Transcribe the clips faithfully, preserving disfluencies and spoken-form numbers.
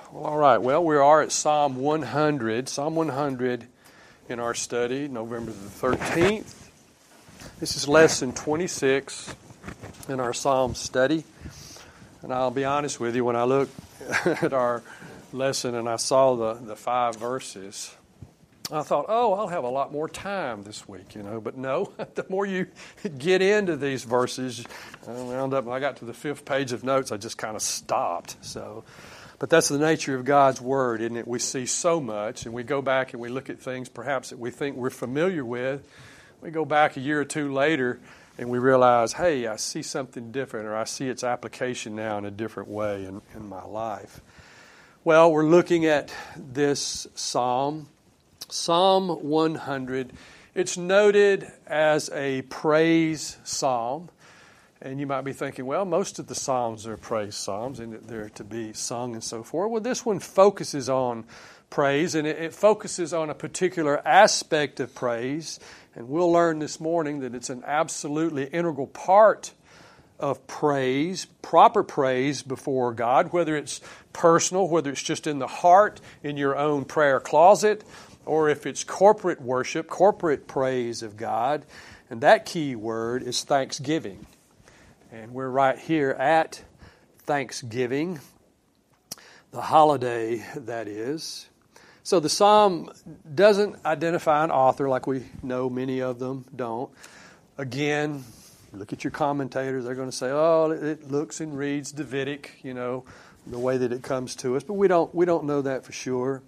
Well, all right. Well, we are at Psalm one hundred. Psalm one hundred in our study, November the thirteenth. This is lesson twenty-six in our Psalm study. And I'll be honest with you, when I looked at our lesson and I saw the, the five verses, I thought, oh, I'll have a lot more time this week, you know. But no, the more you get into these verses, I wound up, when I got to the fifth page of notes, I just kind of stopped. So, but that's the nature of God's Word, isn't it? We see so much, and we go back and we look at things perhaps that we think we're familiar with. We go back a year or two later, and we realize, hey, I see something different, or I see its application now in a different way in, in my life. Well, we're looking at this psalm. Psalm one hundred, it's noted as a praise psalm. And you might be thinking, well, most of the psalms are praise psalms and they're to be sung and so forth. Well, this one focuses on praise, and it, it focuses on a particular aspect of praise. And we'll learn this morning that it's an absolutely integral part of praise, proper praise before God, whether it's personal, whether it's just in the heart, in your own prayer closet, or if it's corporate worship, corporate praise of God. And that key word is thanksgiving. And we're right here at Thanksgiving, the holiday that is. So the psalm doesn't identify an author like we know many of them don't. Again, look at your commentators. They're going to say, oh, it looks and reads Davidic, you know, the way that it comes to us. But we don't we don't know that for sure.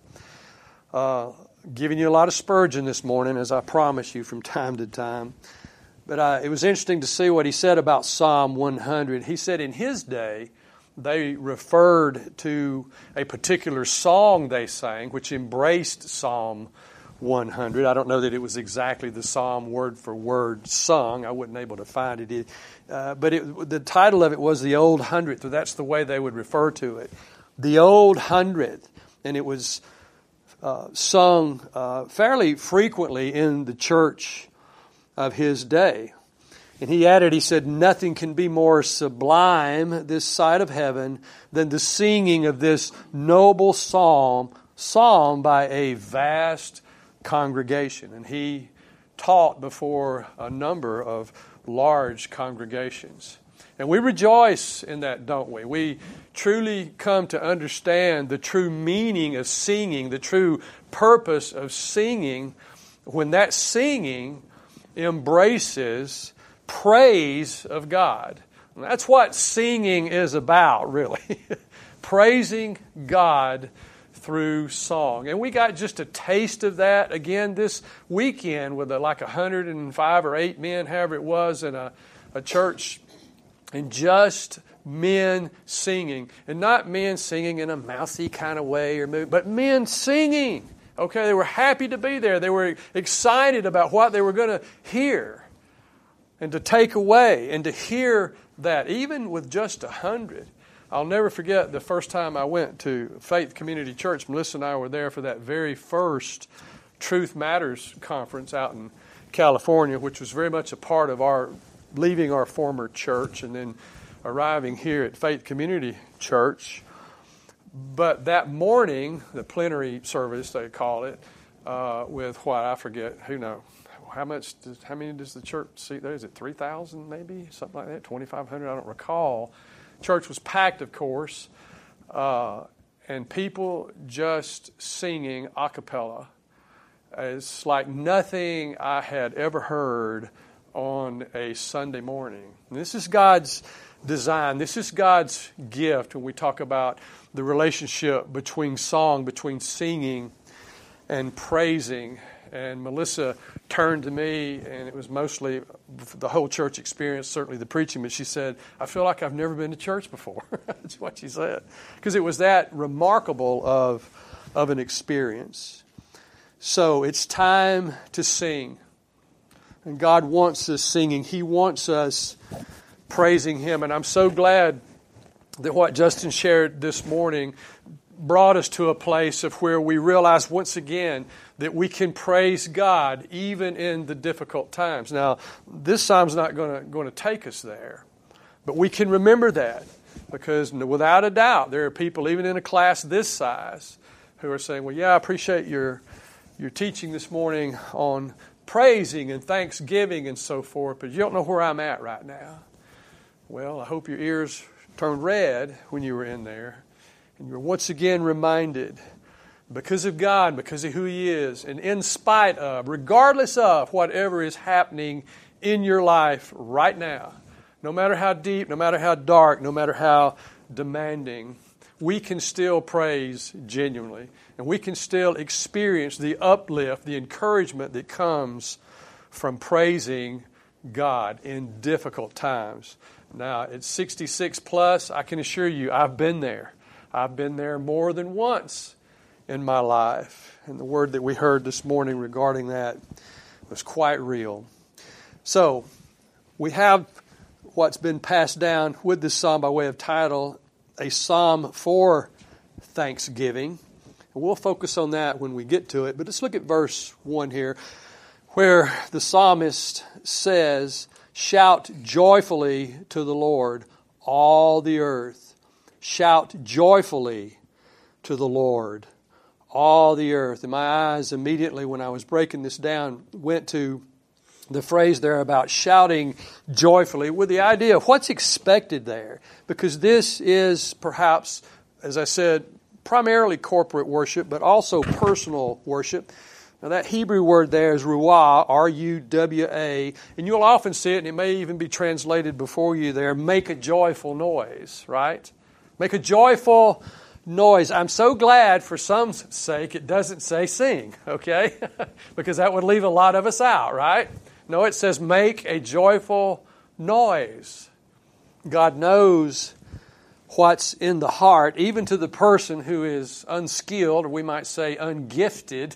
Uh, giving you a lot of Spurgeon this morning, as I promise you from time to time. But uh, it was interesting to see what he said about Psalm one hundred. He said in his day, they referred to a particular song they sang, which embraced Psalm one hundred. I don't know that it was exactly the psalm word for word sung. I wasn't able to find it. Uh, but it, the title of it was The Old Hundredth. That's the way they would refer to it. The Old Hundredth. And it was Uh, sung uh, fairly frequently in the church of his day. And he added, he said, nothing can be more sublime this side of heaven than the singing of this noble psalm, psalm by a vast congregation. And he taught before a number of large congregations. And we rejoice in that, don't we? We truly come to understand the true meaning of singing, the true purpose of singing, when that singing embraces praise of God. And that's what singing is about, really. Praising God through song. And we got just a taste of that again this weekend with a, like one hundred five or eight men, however it was, in a, a church. And just men singing. And not men singing in a mouthy kind of way, or but men singing. Okay, they were happy to be there. They were excited about what they were going to hear and to take away and to hear that, even with just a hundred. I'll never forget the first time I went to Faith Community Church. Melissa and I were there for that very first Truth Matters conference out in California, which was very much a part of our leaving our former church and then arriving here at Faith Community Church. But that morning, the plenary service, they call it, uh, with what, I forget, who knows, how much, does, how many does the church seat there? Is it three thousand maybe? Something like that, twenty-five hundred, I don't recall. Church was packed, of course, uh, and people just singing a cappella. It's like nothing I had ever heard on a Sunday morning. And this is God's design. This is God's gift when we talk about the relationship between song, between singing and praising. And Melissa turned to me, and it was mostly the whole church experience, certainly the preaching, but she said, I feel like I've never been to church before. That's what she said. Because it was that remarkable of, of an experience. So it's time to sing. And God wants us singing. He wants us praising Him. And I'm so glad that what Justin shared this morning brought us to a place of where we realize once again that we can praise God even in the difficult times. Now, this psalm's not going to going to take us there, but we can remember that. Because without a doubt, there are people, even in a class this size, who are saying, well, yeah, I appreciate your, your teaching this morning on praising and thanksgiving and so forth, but you don't know where I'm at right now. Well, I hope your ears turned red when you were in there. And you're once again reminded, because of God, because of who He is, and in spite of, regardless of whatever is happening in your life right now, no matter how deep, no matter how dark, no matter how demanding, we can still praise genuinely. And we can still experience the uplift, the encouragement that comes from praising God in difficult times. Now, at sixty-six plus, I can assure you, I've been there. I've been there more than once in my life. And the word that we heard this morning regarding that was quite real. So, we have what's been passed down with this psalm by way of title, a psalm for thanksgiving. And we'll focus on that when we get to it. But let's look at verse one here, where the psalmist says, shout joyfully to the Lord, all the earth. Shout joyfully to the Lord, all the earth. And my eyes immediately, when I was breaking this down, went to the phrase there about shouting joyfully with the idea of what's expected there. Because this is perhaps, as I said, primarily corporate worship, but also personal worship. Now that Hebrew word there is ruah, R U W A, and you'll often see it, and it may even be translated before you there, make a joyful noise, right? Make a joyful noise. I'm so glad for some sake it doesn't say sing, okay? Because that would leave a lot of us out, right? No, it says make a joyful noise. God knows what's in the heart, even to the person who is unskilled, or we might say ungifted,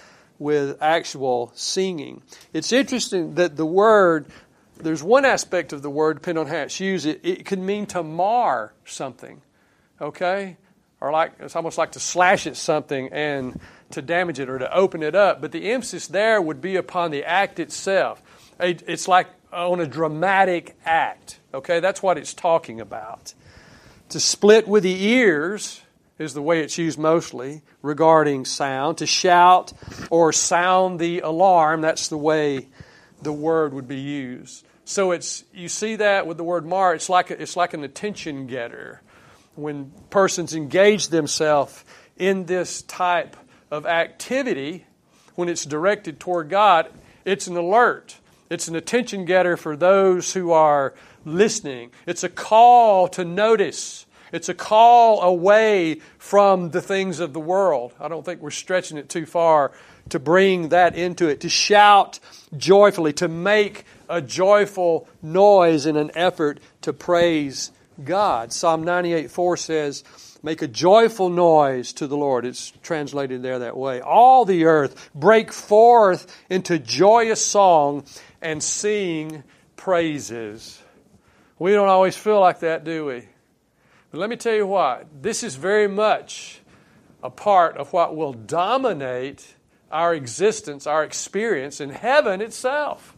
with actual singing. It's interesting that the word, there's one aspect of the word, depending on how it's used, it, it can mean to mar something, okay? Or like it's almost like to slash at something and to damage it or to open it up. But the emphasis there would be upon the act itself. It's like on a dramatic act, okay? That's what it's talking about. To split with the ears is the way it's used mostly regarding sound. To shout or sound the alarm, that's the way the word would be used. So it's you see that with the word mar, it's like a, it's like an attention getter. When persons engage themselves in this type of activity, when it's directed toward God, it's an alert. It's an attention getter for those who are listening. It's a call to notice. It's a call away from the things of the world. I don't think we're stretching it too far to bring that into it. To shout joyfully, to make a joyful noise in an effort to praise God. Psalm ninety-eight four says, make a joyful noise to the Lord. It's translated there that way. All the earth, break forth into joyous song and sing praises. We don't always feel like that, do we? But let me tell you what, this is very much a part of what will dominate our existence, our experience in heaven itself.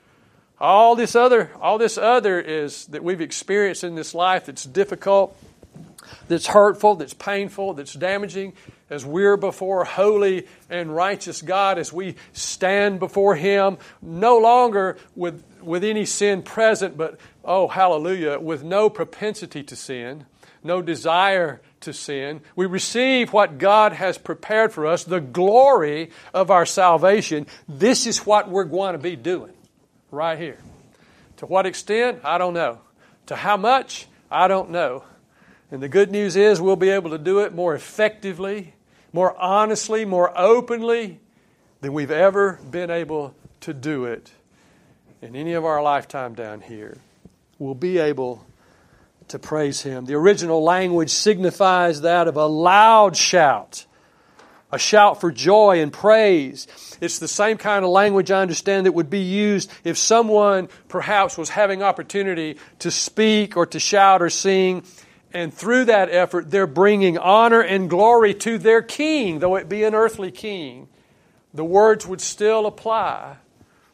All this other, all this other is that we've experienced in this life that's difficult, that's hurtful, that's painful, that's damaging, as we're before holy and righteous God, as we stand before Him, no longer with, with any sin present, but, oh, hallelujah, with no propensity to sin, no desire to sin. We receive what God has prepared for us, the glory of our salvation. This is what we're going to be doing right here. To what extent? I don't know. To how much? I don't know. And the good news is we'll be able to do it more effectively, more honestly, more openly than we've ever been able to do it in any of our lifetime down here. We'll be able to praise Him. The original language signifies that of a loud shout, a shout for joy and praise. It's the same kind of language, I understand, that would be used if someone perhaps was having opportunity to speak or to shout or sing, and through that effort they're bringing honor and glory to their king, though it be an earthly king. The words would still apply.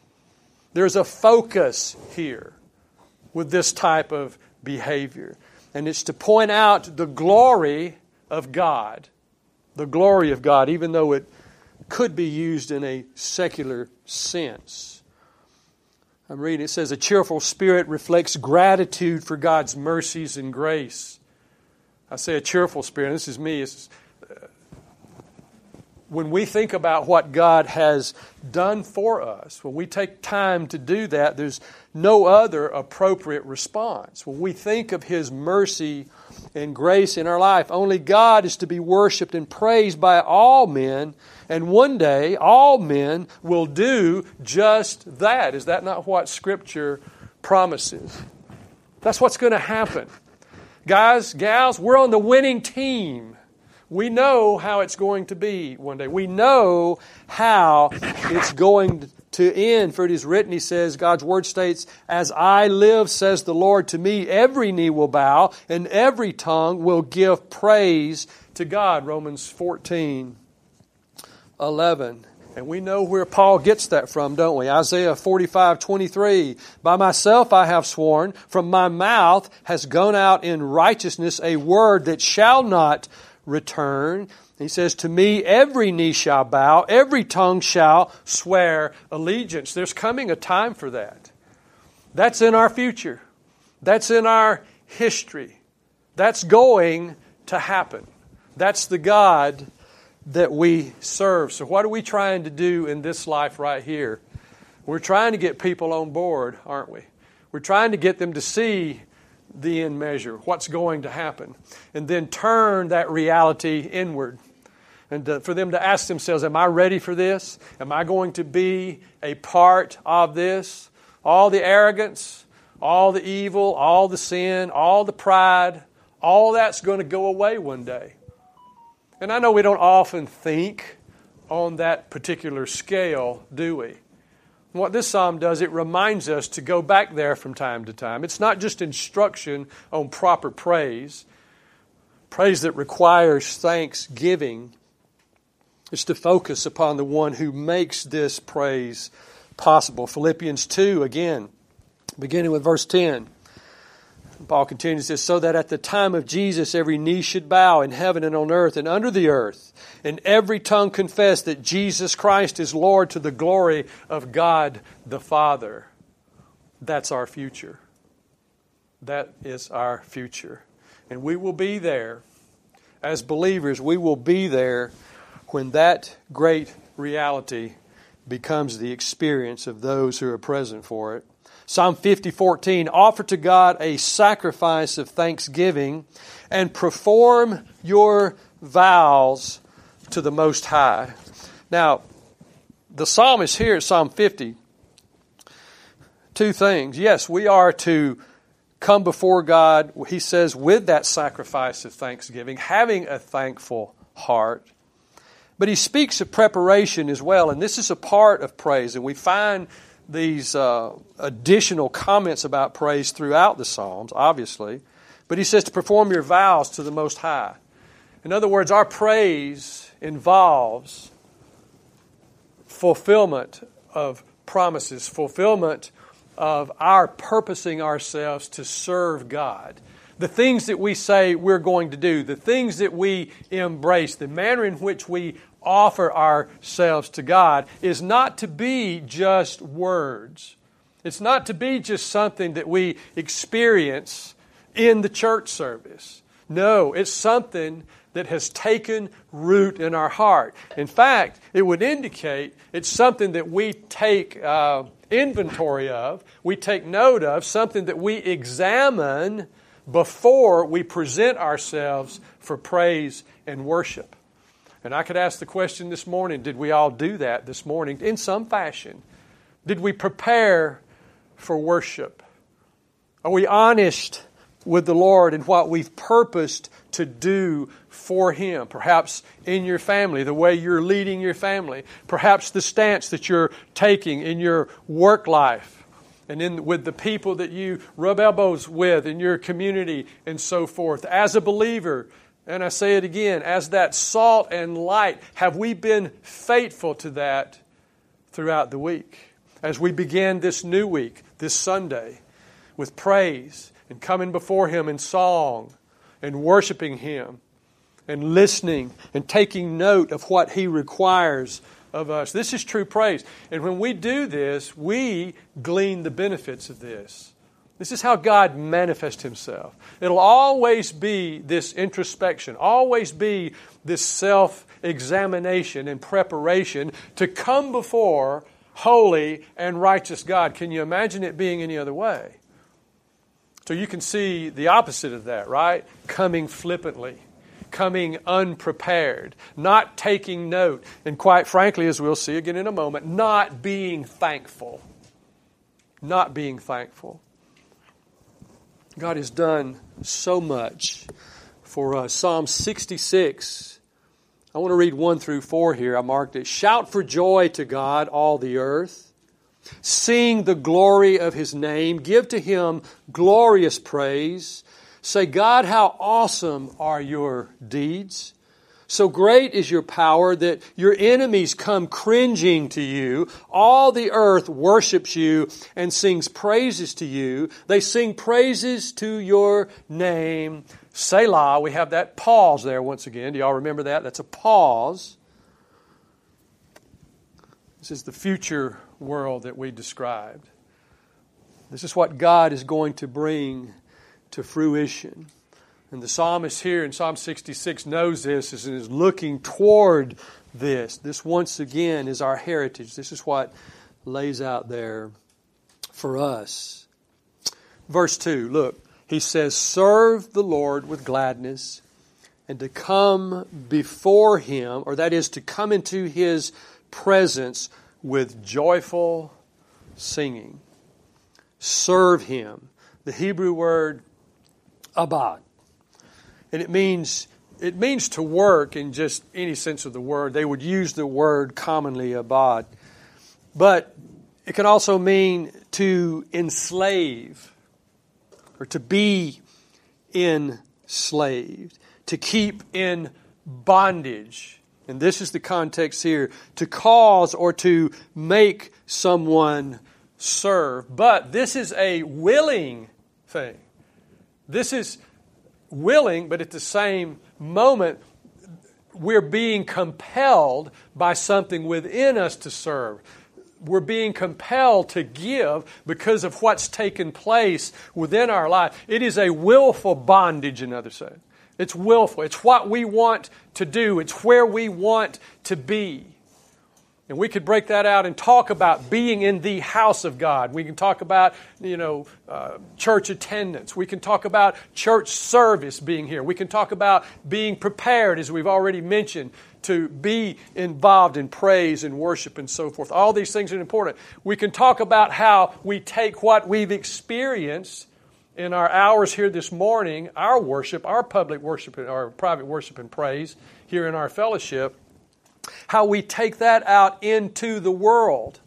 There's a focus here with this type of behavior. And it's to point out the glory of God. The glory of God, even though it could be used in a secular sense. I'm reading, it says, a cheerful spirit reflects gratitude for God's mercies and grace. I say a cheerful spirit, this is me. It's, uh, when we think about what God has done for us, when we take time to do that, there's no other appropriate response. When we think of His mercy and grace in our life, only God is to be worshiped and praised by all men, and one day all men will do just that. Is that not what Scripture promises? That's what's going to happen. Guys, gals, we're on the winning team. We know how it's going to be one day. We know how it's going to end. For it is written, he says, God's Word states, as I live, says the Lord, to me every knee will bow and every tongue will give praise to God. Romans fourteen eleven. And we know where Paul gets that from, don't we? Isaiah forty-five twenty-three. By myself I have sworn, from my mouth has gone out in righteousness a word that shall not return. He says, to me every knee shall bow, every tongue shall swear allegiance. There's coming a time for that. That's in our future. That's in our history. That's going to happen. That's the God that we serve. So what are we trying to do in this life right here? We're trying to get people on board, aren't we? We're trying to get them to see the end measure, what's going to happen, and then turn that reality inward. And to, for them to ask themselves, am I ready for this? Am I going to be a part of this? All the arrogance, all the evil, all the sin, all the pride, all that's going to go away one day. And I know we don't often think on that particular scale, do we? What this psalm does, it reminds us to go back there from time to time. It's not just instruction on proper praise, praise that requires thanksgiving. It's to focus upon the one who makes this praise possible. Philippians two, again, beginning with verse ten. Paul continues this, so that at the time of Jesus every knee should bow in heaven and on earth and under the earth, and every tongue confess that Jesus Christ is Lord to the glory of God the Father. That's our future. That is our future. And we will be there. As believers, we will be there when that great reality becomes the experience of those who are present for it. Psalm fifty fourteen, offer to God a sacrifice of thanksgiving and perform your vows to the Most High. Now, the psalmist here at Psalm fifty, two things. Yes, we are to come before God, he says, with that sacrifice of thanksgiving, having a thankful heart. But he speaks of preparation as well, and this is a part of praise, and we find these uh, additional comments about praise throughout the Psalms, obviously. But he says to perform your vows to the Most High. In other words, our praise involves fulfillment of promises, fulfillment of our purposing ourselves to serve God. The things that we say we're going to do, the things that we embrace, the manner in which we offer ourselves to God is not to be just words. It's not to be just something that we experience in the church service. No, it's something that has taken root in our heart. In fact, it would indicate it's something that we take uh, inventory of, we take note of, something that we examine before we present ourselves for praise and worship. And I could ask the question this morning, did we all do that this morning in some fashion? Did we prepare for worship? Are we honest with the Lord in what we've purposed to do for Him? Perhaps in your family, the way you're leading your family. Perhaps the stance that you're taking in your work life and in with the people that you rub elbows with in your community and so forth. As a believer, and I say it again, as that salt and light, have we been faithful to that throughout the week? As we begin this new week, this Sunday, with praise and coming before Him in song and worshiping Him and listening and taking note of what He requires of us. This is true praise. And when we do this, we glean the benefits of this. This is how God manifests Himself. It'll always be this introspection, always be this self-examination and preparation to come before holy and righteous God. Can you imagine it being any other way? So you can see the opposite of that, right? Coming flippantly, coming unprepared, not taking note, and quite frankly, as we'll see again in a moment, not being thankful. Not being thankful. God has done so much for us. Psalm sixty-six, I want to read one through four here. I marked it. Shout for joy to God, all the earth. Sing the glory of His name. Give to Him glorious praise. Say, God, how awesome are your deeds. So great is your power that your enemies come cringing to you. All the earth worships you and sings praises to you. They sing praises to your name. Selah. We have that pause there once again. Do y'all remember that? That's a pause. This is the future world that we described. This is what God is going to bring to fruition. And the psalmist here in Psalm sixty-six knows this and is looking toward this. This once again is our heritage. This is what lays out there for us. Verse two, look, he says, serve the Lord with gladness and to come before Him, or that is to come into His presence with joyful singing. Serve Him. The Hebrew word abad. And it means it means to work in just any sense of the word. They would use the word commonly, abad. But it can also mean to enslave or to be enslaved, to keep in bondage. And this is the context here, to cause or to make someone serve. But this is a willing thing. This is willing, but at the same moment, we're being compelled by something within us to serve. We're being compelled to give because of what's taken place within our life. It is a willful bondage, another saying. It's willful. It's what we want to do. It's where we want to be. And we could break that out and talk about being in the house of God. We can talk about, you know, uh, church attendance. We can talk about church service being here. We can talk about being prepared, as we've already mentioned, to be involved in praise and worship and so forth. All these things are important. We can talk about how we take what we've experienced in our hours here this morning, our worship, our public worship, our private worship and praise here in our fellowship, how we take that out into the world.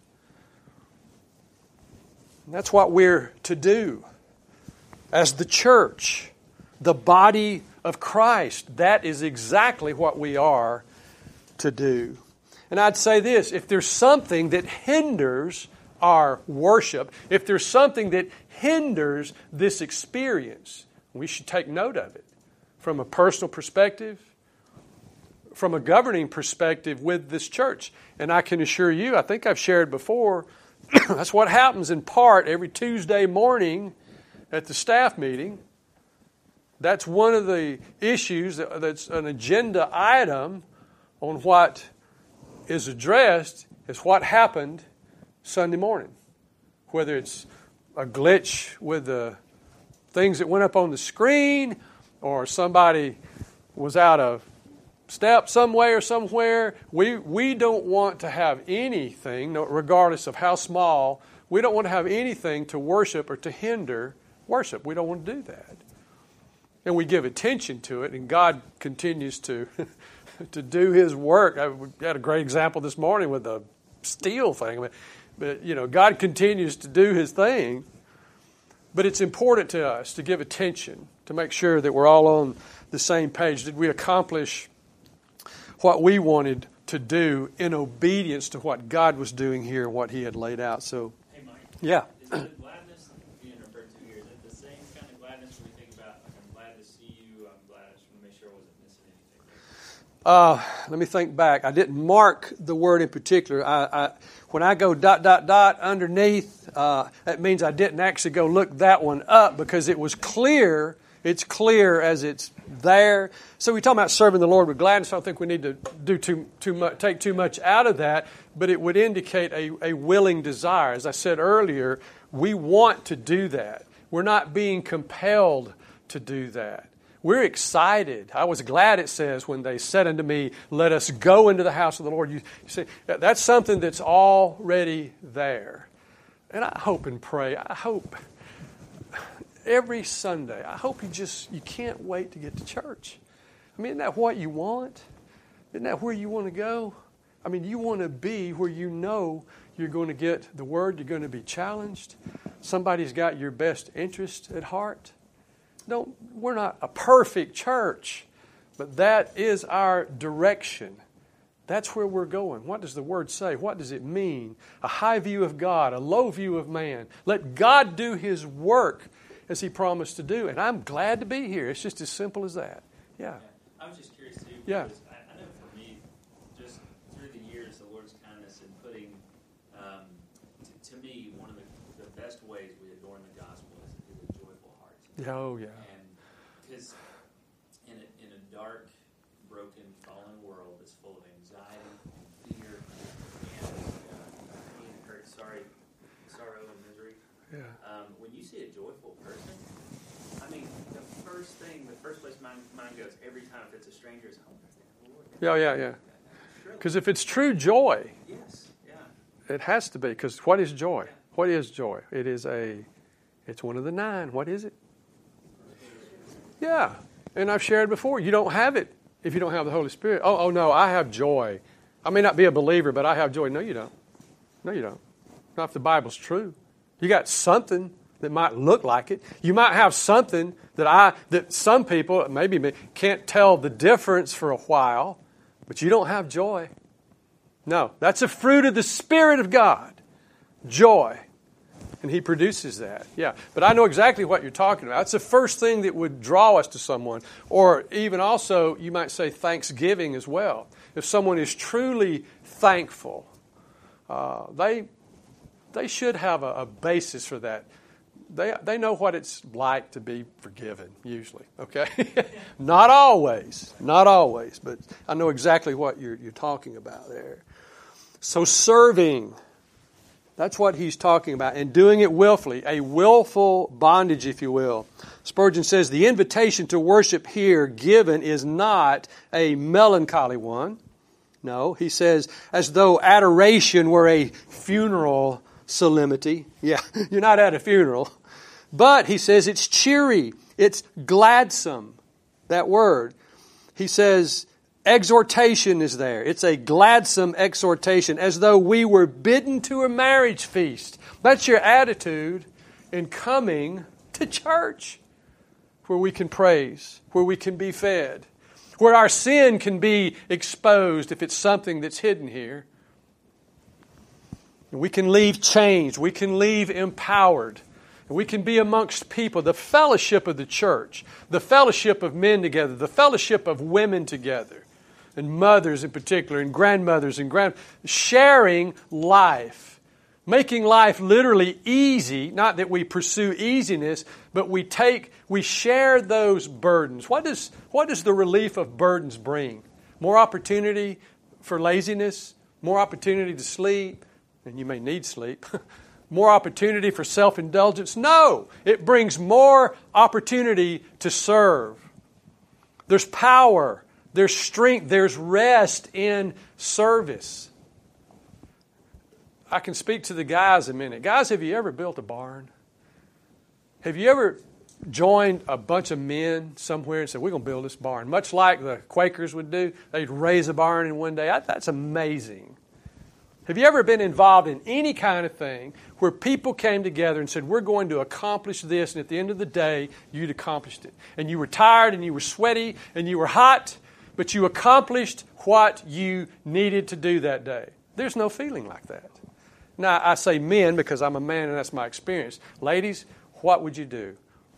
And that's what we're to do as the church, the body of Christ. That is exactly what we are to do. And I'd say this, if there's something that hinders our worship, if there's something that hinders this experience, we should take note of it from a personal perspective, from a governing perspective with this church. And I can assure you, I think I've shared before, that's what happens in part every Tuesday morning at the staff meeting. That's one of the issues that's an agenda item on what is addressed is what happened Sunday morning. Whether it's a glitch with the things that went up on the screen or somebody was out of step some way or somewhere. We we don't want to have anything, regardless of how small, we don't want to have anything to worship or to hinder worship. We don't want to do that. And we give attention to it, and God continues to to do His work. I, we had a great example this morning with the steel thing. But, but, you know, God continues to do His thing. But it's important to us to give attention, to make sure that we're all on the same page. Did we accomplish what we wanted to do in obedience to what God was doing here and what He had laid out? So, hey Mike, yeah. is the gladness being referred to here, is it the same kind of gladness Uh, let me think back. I didn't mark the word in particular. I, I, when I go dot, dot, dot underneath, uh, that means I didn't actually go look that one up because it was clear. It's clear as it's there. So we're talking about serving the Lord with gladness. I don't think we need to do too too much, take too much out of that, but it would indicate a, a willing desire. As I said earlier, we want to do that. We're not being compelled to do that. We're excited. I was glad, it says, when they said unto me, let us go into the house of the Lord. You, you see, that's something that's already there. And I hope and pray, I hope every Sunday, I hope you just, you can't wait to get to church. I mean, isn't that what you want? Isn't that where you want to go? I mean, you want to be where you know you're going to get the Word, you're going to be challenged. Somebody's got your best interest at heart. Don't, we're not a perfect church, but that is our direction. That's where we're going. What does the Word say? What does it mean? A high view of God, a low view of man. Let God do His work as He promised to do. And I'm glad to be here. It's just as simple as that. Yeah. I was just curious, too. Yeah. I, I know for me, just through the years, the Lord's kindness in putting, um, to, to me, one of the, the best ways we adorn the gospel is with a joyful heart. Oh, yeah. And because in a, in a dark, broken, fallen world that's full of anxiety and fear and uh, pain and hurt, sorry, sorrow and misery, Yeah. um, when you see a joyful person, I mean, the first thing, the first place my mind goes every time if it's a stranger is home. Yeah, yeah, yeah. Because if it's true joy, yes, yeah, it has to be. Because what is joy? What is joy? It is a, it's one of the nine. What is it? Yeah. And I've shared before, you don't have it if you don't have the Holy Spirit. Oh, oh no, I have joy. I may not be a believer, but I have joy. No, you don't. No, you don't. Not if the Bible's true. You got something that might look like it. You might have something that I, that some people, maybe me, can't tell the difference for a while, but you don't have joy. No, that's a fruit of the Spirit of God. Joy. And He produces that. Yeah. But I know exactly what you're talking about. It's the first thing that would draw us to someone. Or even also, you might say thanksgiving as well. If someone is truly thankful, uh, they they should have a, a basis for that. They they know what it's like to be forgiven, usually. Okay? Not always. Not always. But I know exactly what you're you're talking about there. So serving. That's what he's talking about. And doing it willfully, a willful bondage, if you will. Spurgeon says, the invitation to worship here given is not a melancholy one. No, he says, as though adoration were a funeral solemnity. Yeah, you're not at a funeral. But he says it's cheery, it's gladsome, that word. He says, exhortation is there. It's a gladsome exhortation, as though we were bidden to a marriage feast. That's your attitude in coming to church, where we can praise, where we can be fed, where our sin can be exposed if it's something that's hidden here. And we can leave changed. We can leave empowered. We can be amongst people, the fellowship of the church, the fellowship of men together, the fellowship of women together, and mothers in particular, and grandmothers and grand, sharing life, making life literally easy. Not that we pursue easiness, but we take, we share those burdens. What does what does the relief of burdens bring? More opportunity for laziness, more opportunity to sleep, and you may need sleep. More opportunity for self-indulgence? No, it brings more opportunity to serve. There's power, there's strength, there's rest in service. I can speak to the guys a minute. Guys, have you ever built a barn? Have you ever joined a bunch of men somewhere and said, we're going to build this barn? Much like the Quakers would do. They'd raise a barn in one day. That's amazing. Have you ever been involved in any kind of thing where people came together and said, we're going to accomplish this, and at the end of the day, you'd accomplished it. And you were tired, and you were sweaty, and you were hot, but you accomplished what you needed to do that day. There's no feeling like that. Now, I say men because I'm a man and that's my experience. Ladies, what would you do?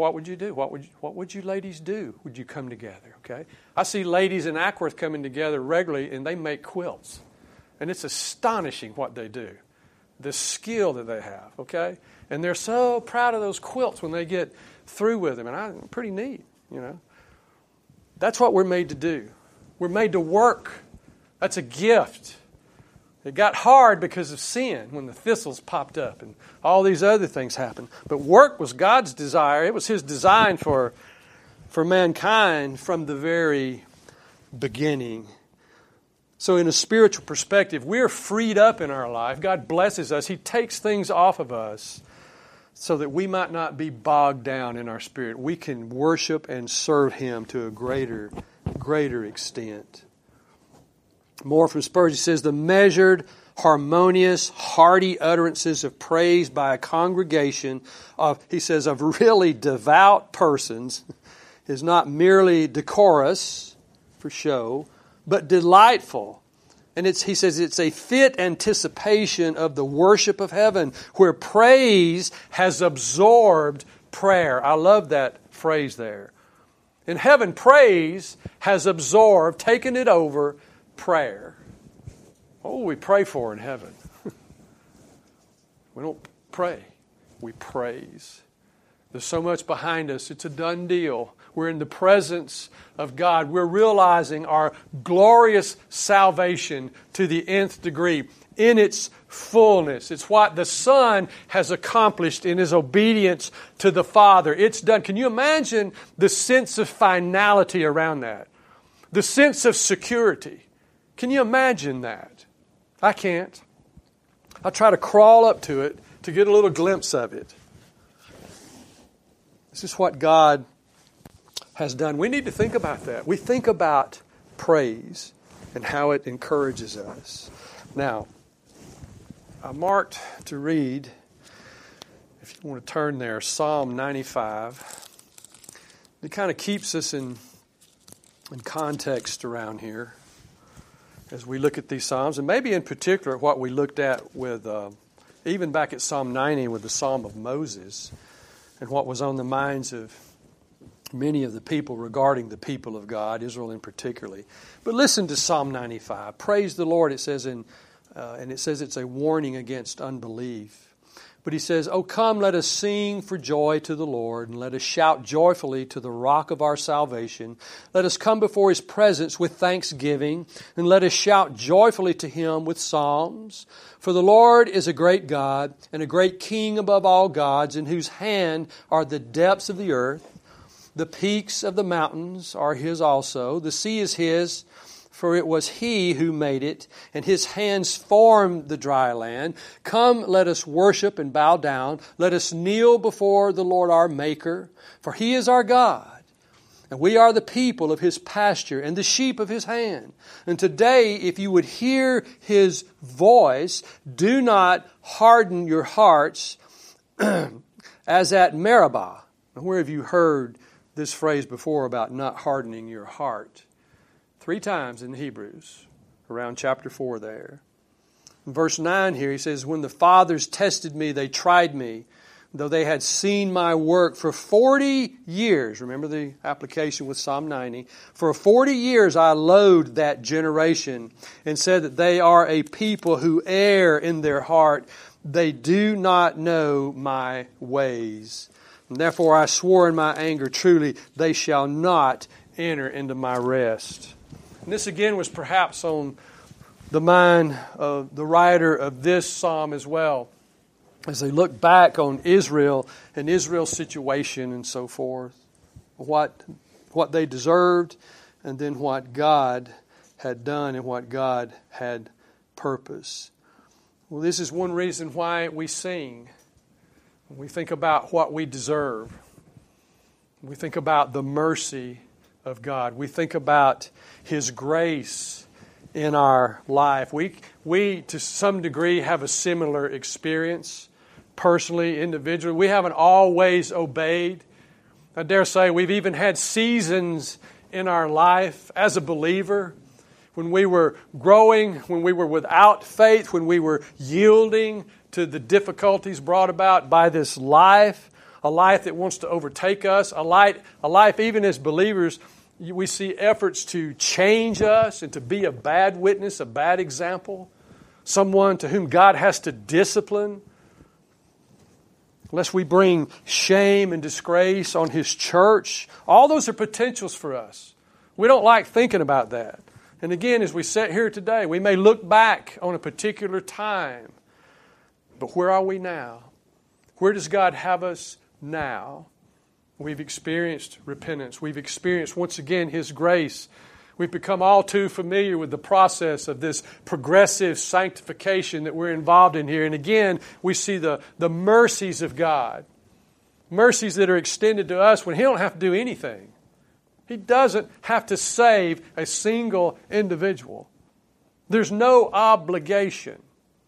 what would you do? What would you, what would you ladies do? Would you come together? Okay, I see ladies in Ackworth coming together regularly, and they make quilts, and it's astonishing what they do, the skill that they have. Okay, and they're so proud of those quilts when they get through with them, and I pretty neat, you know. That's what we're made to do. We're made to work. That's a gift. It got hard because of sin when the thistles popped up and all these other things happened. But work was God's desire. It was His design for, for mankind from the very beginning. So in a spiritual perspective, we're freed up in our life. God blesses us. He takes things off of us so that we might not be bogged down in our spirit. We can worship and serve Him to a greater, greater extent. More from Spurgeon says, the measured, harmonious, hearty utterances of praise by a congregation of, he says, of really devout persons is not merely decorous for show, but delightful. And it's, he says it's a fit anticipation of the worship of heaven, where praise has absorbed prayer. I love that phrase there. In heaven, praise has absorbed, taken it over, prayer. What will we pray for in heaven? We don't pray. We praise. There's so much behind us. It's a done deal. We're in the presence of God. We're realizing our glorious salvation to the nth degree in its fullness. It's what the Son has accomplished in His obedience to the Father. It's done. Can you imagine the sense of finality around that? The sense of security. Can you imagine that? I can't. I try to crawl up to it to get a little glimpse of it. This is what God has done. We need to think about that. We think about praise and how it encourages us. Now, I marked to read, if you want to turn there, Psalm ninety-five. It kind of keeps us in, in context around here as we look at these Psalms, and maybe in particular what we looked at with, uh, even back at Psalm ninety with the Psalm of Moses, and what was on the minds of many of the people regarding the people of God, Israel in particularly. But listen to Psalm ninety-five. Praise the Lord, it says, in, uh, and it says it's a warning against unbelief. But he says, "O come, let us sing for joy to the Lord, and let us shout joyfully to the rock of our salvation. Let us come before His presence with thanksgiving, and let us shout joyfully to Him with psalms. For the Lord is a great God, and a great King above all gods, in whose hand are the depths of the earth. The peaks of the mountains are His also. The sea is His, for it was He who made it, and His hands formed the dry land. Come, let us worship and bow down. Let us kneel before the Lord our Maker, for He is our God, and we are the people of His pasture and the sheep of His hand. And today, if you would hear His voice, do not harden your hearts as at Meribah." Now, where have you heard this phrase before about not hardening your heart? Three times in Hebrews, around chapter four there. In verse nine here, he says, "When the fathers tested me, they tried me, though they had seen my work for forty years." Remember the application with Psalm ninety. "For forty years I loathed that generation, and said that they are a people who err in their heart. They do not know my ways. And therefore I swore in my anger, truly they shall not enter into my rest." And this again was perhaps on the mind of the writer of this psalm as well, as they look back on Israel and Israel's situation and so forth, what what they deserved, and then what God had done and what God had purposed. Well, this is one reason why we sing. When we think about what we deserve, we think about the mercy of God. We think about His grace in our life. We, we, to some degree, have a similar experience, personally, individually. We haven't always obeyed. I dare say we've even had seasons in our life as a believer when we were growing, when we were without faith, when we were yielding to the difficulties brought about by this life, a life that wants to overtake us, a life, a life even as believers, we see efforts to change us and to be a bad witness, a bad example, someone to whom God has to discipline, lest we bring shame and disgrace on His church. All those are potentials for us. We don't like thinking about that. And again, as we sit here today, we may look back on a particular time, but where are we now? Where does God have us now? We've experienced repentance. We've experienced, once again, His grace. We've become all too familiar with the process of this progressive sanctification that we're involved in here. And again, we see the, the mercies of God. Mercies that are extended to us when He don't have to do anything. He doesn't have to save a single individual. There's no obligation.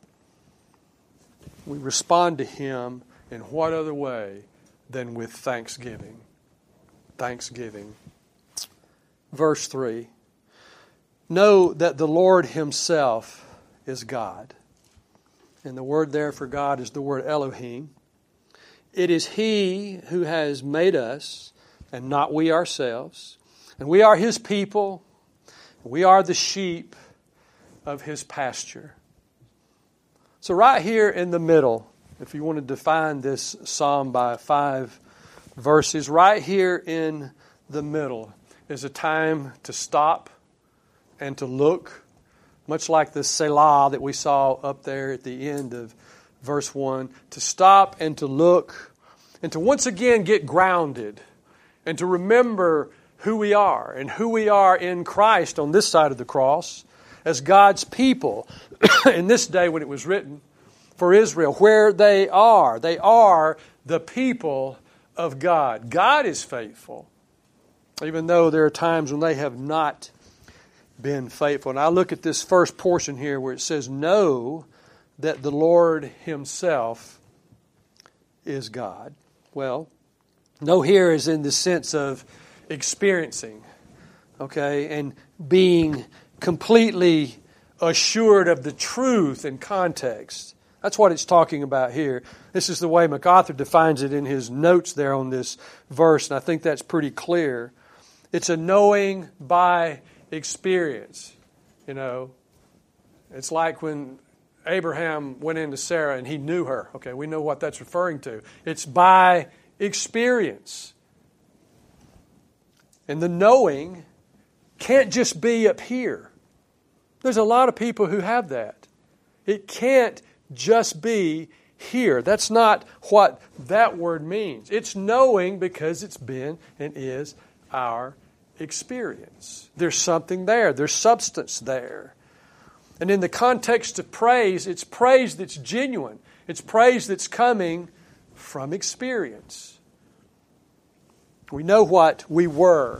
We respond to Him in what other way than with thanksgiving? Thanksgiving. Verse three. Know that the Lord Himself is God. And the word there for God is the word Elohim. It is He who has made us, and not we ourselves. And we are His people. We are the sheep of His pasture. So right here in the middle, if you want to define this psalm by five verses, right here in the middle is a time to stop and to look, much like the Selah that we saw up there at the end of verse one, to stop and to look and to once again get grounded and to remember who we are and who we are in Christ on this side of the cross as God's people in this day when it was written for Israel, where they are. They are the people of God. God is faithful, even though there are times when they have not been faithful. And I look at this first portion here where it says, know that the Lord Himself is God. Well, know here is in the sense of experiencing, okay, and being completely assured of the truth and context. That's what it's talking about here. This is the way MacArthur defines it in his notes there on this verse, and I think that's pretty clear. It's a knowing by experience. You know, it's like when Abraham went into Sarah and he knew her. Okay, we know what that's referring to. It's by experience. And the knowing can't just be up here. There's a lot of people who have that. It can't just be here. That's not what that word means. It's knowing because it's been and is our experience. There's something there. There's substance there. And in the context of praise, it's praise that's genuine. It's praise that's coming from experience. We know what we were.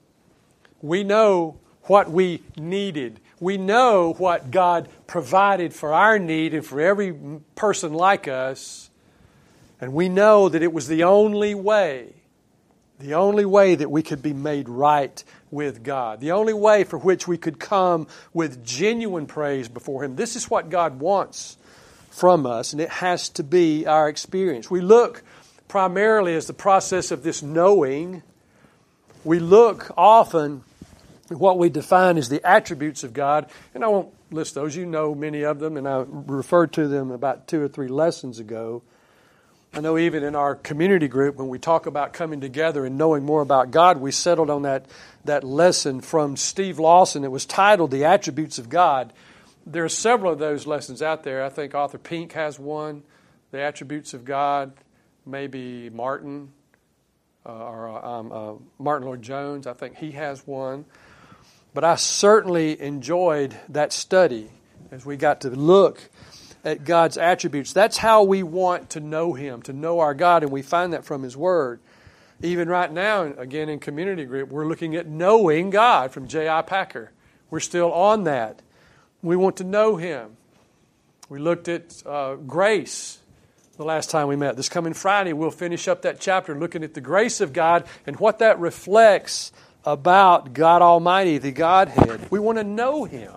We know what we needed. We know what God provided for our need and for every person like us. And we know that it was the only way, the only way that we could be made right with God. The only way for which we could come with genuine praise before Him. This is what God wants from us, and it has to be our experience. We look primarily as the process of this knowing. We look often what we define as the attributes of God, and I won't list those. You know many of them, and I referred to them about two or three lessons ago. I know even in our community group, when we talk about coming together and knowing more about God, we settled on that, that lesson from Steve Lawson. It was titled The Attributes of God. There are several of those lessons out there. I think Arthur Pink has one, The Attributes of God. Maybe Martin, uh, or um, uh, Martin Lloyd-Jones, I think he has one. But I certainly enjoyed that study as we got to look at God's attributes. That's how we want to know Him, to know our God, and we find that from His Word. Even right now, again in community group, we're looking at knowing God from J I Packer. We're still on that. We want to know Him. We looked at uh, grace the last time we met. This coming Friday, we'll finish up that chapter looking at the grace of God and what that reflects about God Almighty, the Godhead. We want to know Him.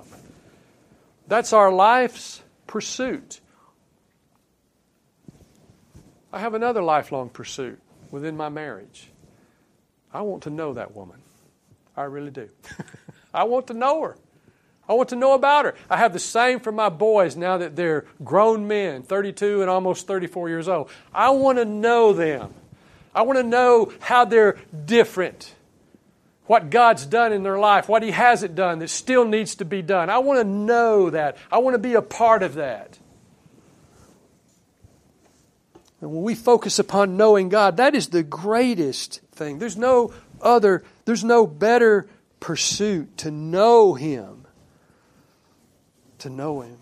That's our life's pursuit. I have another lifelong pursuit within my marriage. I want to know that woman. I really do. I want to know her. I want to know about her. I have the same for my boys now that they're grown men, thirty-two and almost thirty-four years old. I want to know them. I want to know how they're different. What God's done in their life, what He hasn't done that still needs to be done. I want to know that. I want to be a part of that. And when we focus upon knowing God, that is the greatest thing. There's no other, there's no better pursuit to know Him. To know Him.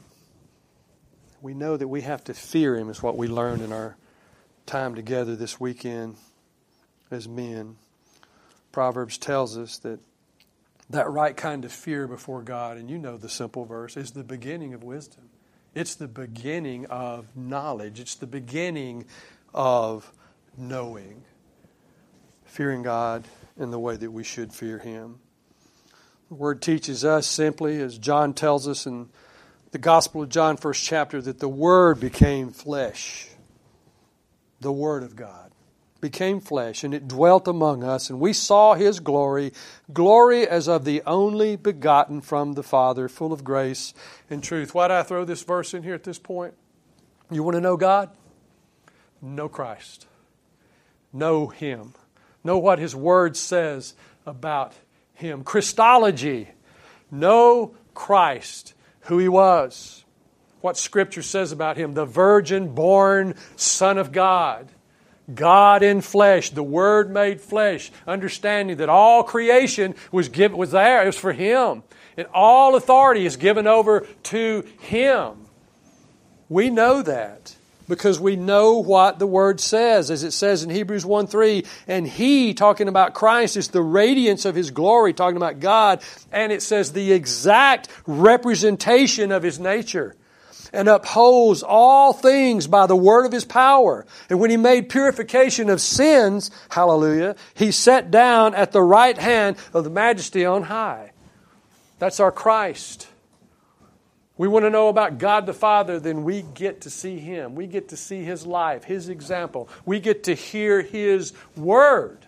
We know that we have to fear Him, is what we learned in our time together this weekend as men. Proverbs tells us that that right kind of fear before God, and you know the simple verse, is the beginning of wisdom. It's the beginning of knowledge. It's the beginning of knowing. Fearing God in the way that we should fear Him. The Word teaches us simply, as John tells us in the Gospel of John, first chapter, that the Word became flesh. The Word of God became flesh, and it dwelt among us, and we saw His glory, glory as of the only begotten from the Father, full of grace and truth. Why did I throw this verse in here at this point? You want to know God? Know Christ. Know Him. Know what His Word says about Him. Christology. Know Christ, who He was. What Scripture says about Him. The virgin-born Son of God. God in flesh, the Word made flesh, understanding that all creation was given, was there, it was for Him. And all authority is given over to Him. We know that because we know what the Word says, as it says in Hebrews one three, and He, talking about Christ, is the radiance of His glory, talking about God, and it says the exact representation of His nature. And upholds all things by the word of His power. And when He made purification of sins, hallelujah, He sat down at the right hand of the Majesty on high. That's our Christ. We want to know about God the Father, then we get to see Him. We get to see His life, His example. We get to hear His Word.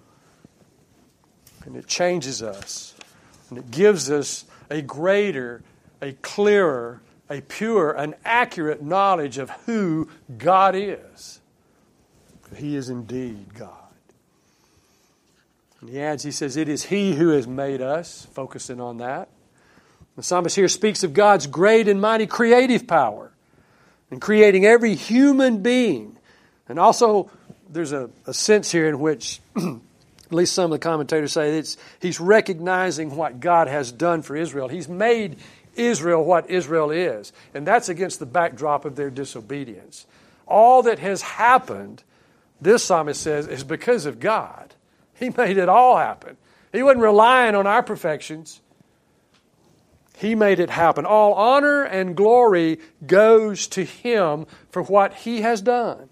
And it changes us. And it gives us a greater, a clearer, a pure, an accurate knowledge of who God is. He is indeed God. And he adds, he says, it is He who has made us, focusing on that. The psalmist here speaks of God's great and mighty creative power in creating every human being. And also, there's a, a sense here in which, at least some of the commentators say, it's, He's recognizing what God has done for Israel. He's made Israel what Israel is. And that's against the backdrop of their disobedience. All that has happened, this psalmist says, is because of God. He made it all happen. He wasn't relying on our perfections. He made it happen. All honor and glory goes to Him for what He has done.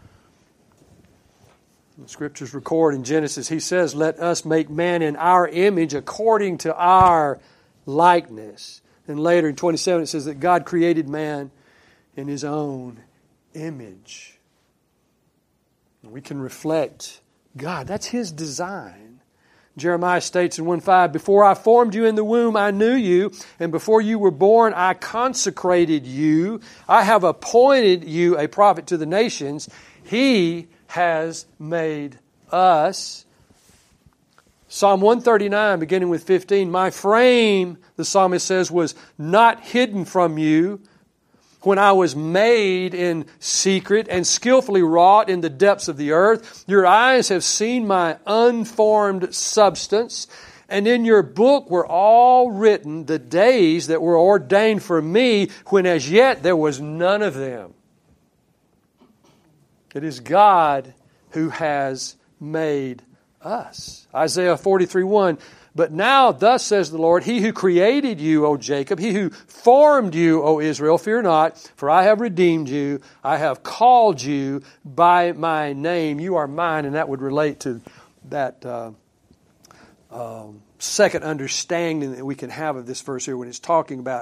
The Scriptures record in Genesis, He says, let us make man in our image according to our likeness. And later in twenty-seven it says that God created man in His own image. We can reflect God. That's His design. Jeremiah states in one five, before I formed you in the womb, I knew you, and before you were born, I consecrated you. I have appointed you a prophet to the nations. He has made us. Psalm one thirty-nine, beginning with fifteen, my frame, the psalmist says, was not hidden from you when I was made in secret and skillfully wrought in the depths of the earth. Your eyes have seen my unformed substance, and in your book were all written the days that were ordained for me, when as yet there was none of them. It is God who has made us. Isaiah forty-three one, but now thus says the Lord, He who created you, O Jacob, He who formed you, O Israel, fear not, for I have redeemed you. I have called you by my name. You are mine. And that would relate to that uh, um, second understanding that we can have of this verse here when it's talking about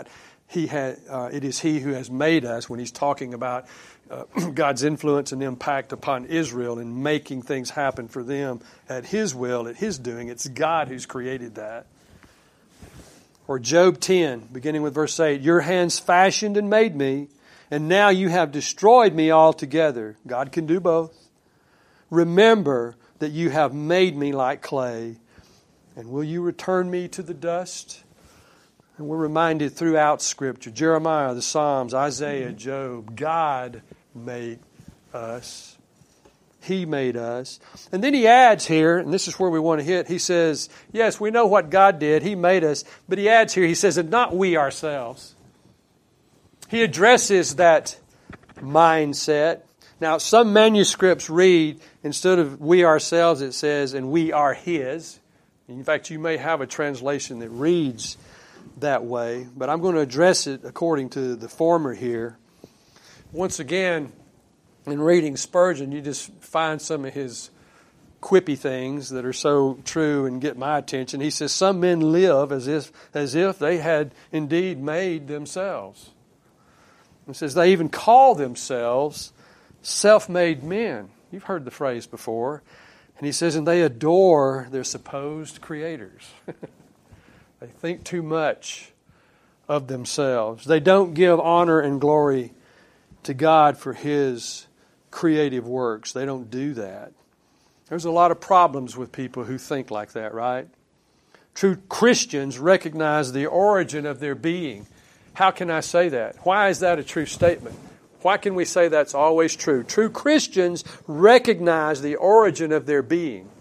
he ha, uh, it is He who has made us, when he's talking about uh, God's influence and impact upon Israel and making things happen for them at His will, at His doing. It's God who's created that. Or Job ten, beginning with verse eight, your hands fashioned and made me, and now you have destroyed me altogether. God can do both. Remember that you have made me like clay, and will you return me to the dust? And we're reminded throughout Scripture, Jeremiah, the Psalms, Isaiah, Job, God made us. He made us. And then he adds here, and this is where we want to hit, he says, yes, we know what God did. He made us. But he adds here, he says, and not we ourselves. He addresses that mindset. Now, some manuscripts read, instead of we ourselves, it says, and we are His. In fact, you may have a translation that reads that way, but I'm going to address it according to the former here. Once again, in reading Spurgeon, you just find some of his quippy things that are so true and get my attention. He says, some men live as if as if they had indeed made themselves. He says they even call themselves self-made men. You've heard the phrase before. And he says, and they adore their supposed creators. They think too much of themselves. They don't give honor and glory to God for His creative works. They don't do that. There's a lot of problems with people who think like that, right? True Christians recognize the origin of their being. How can I say that? Why is that a true statement? Why can we say that's always true? True Christians recognize the origin of their being.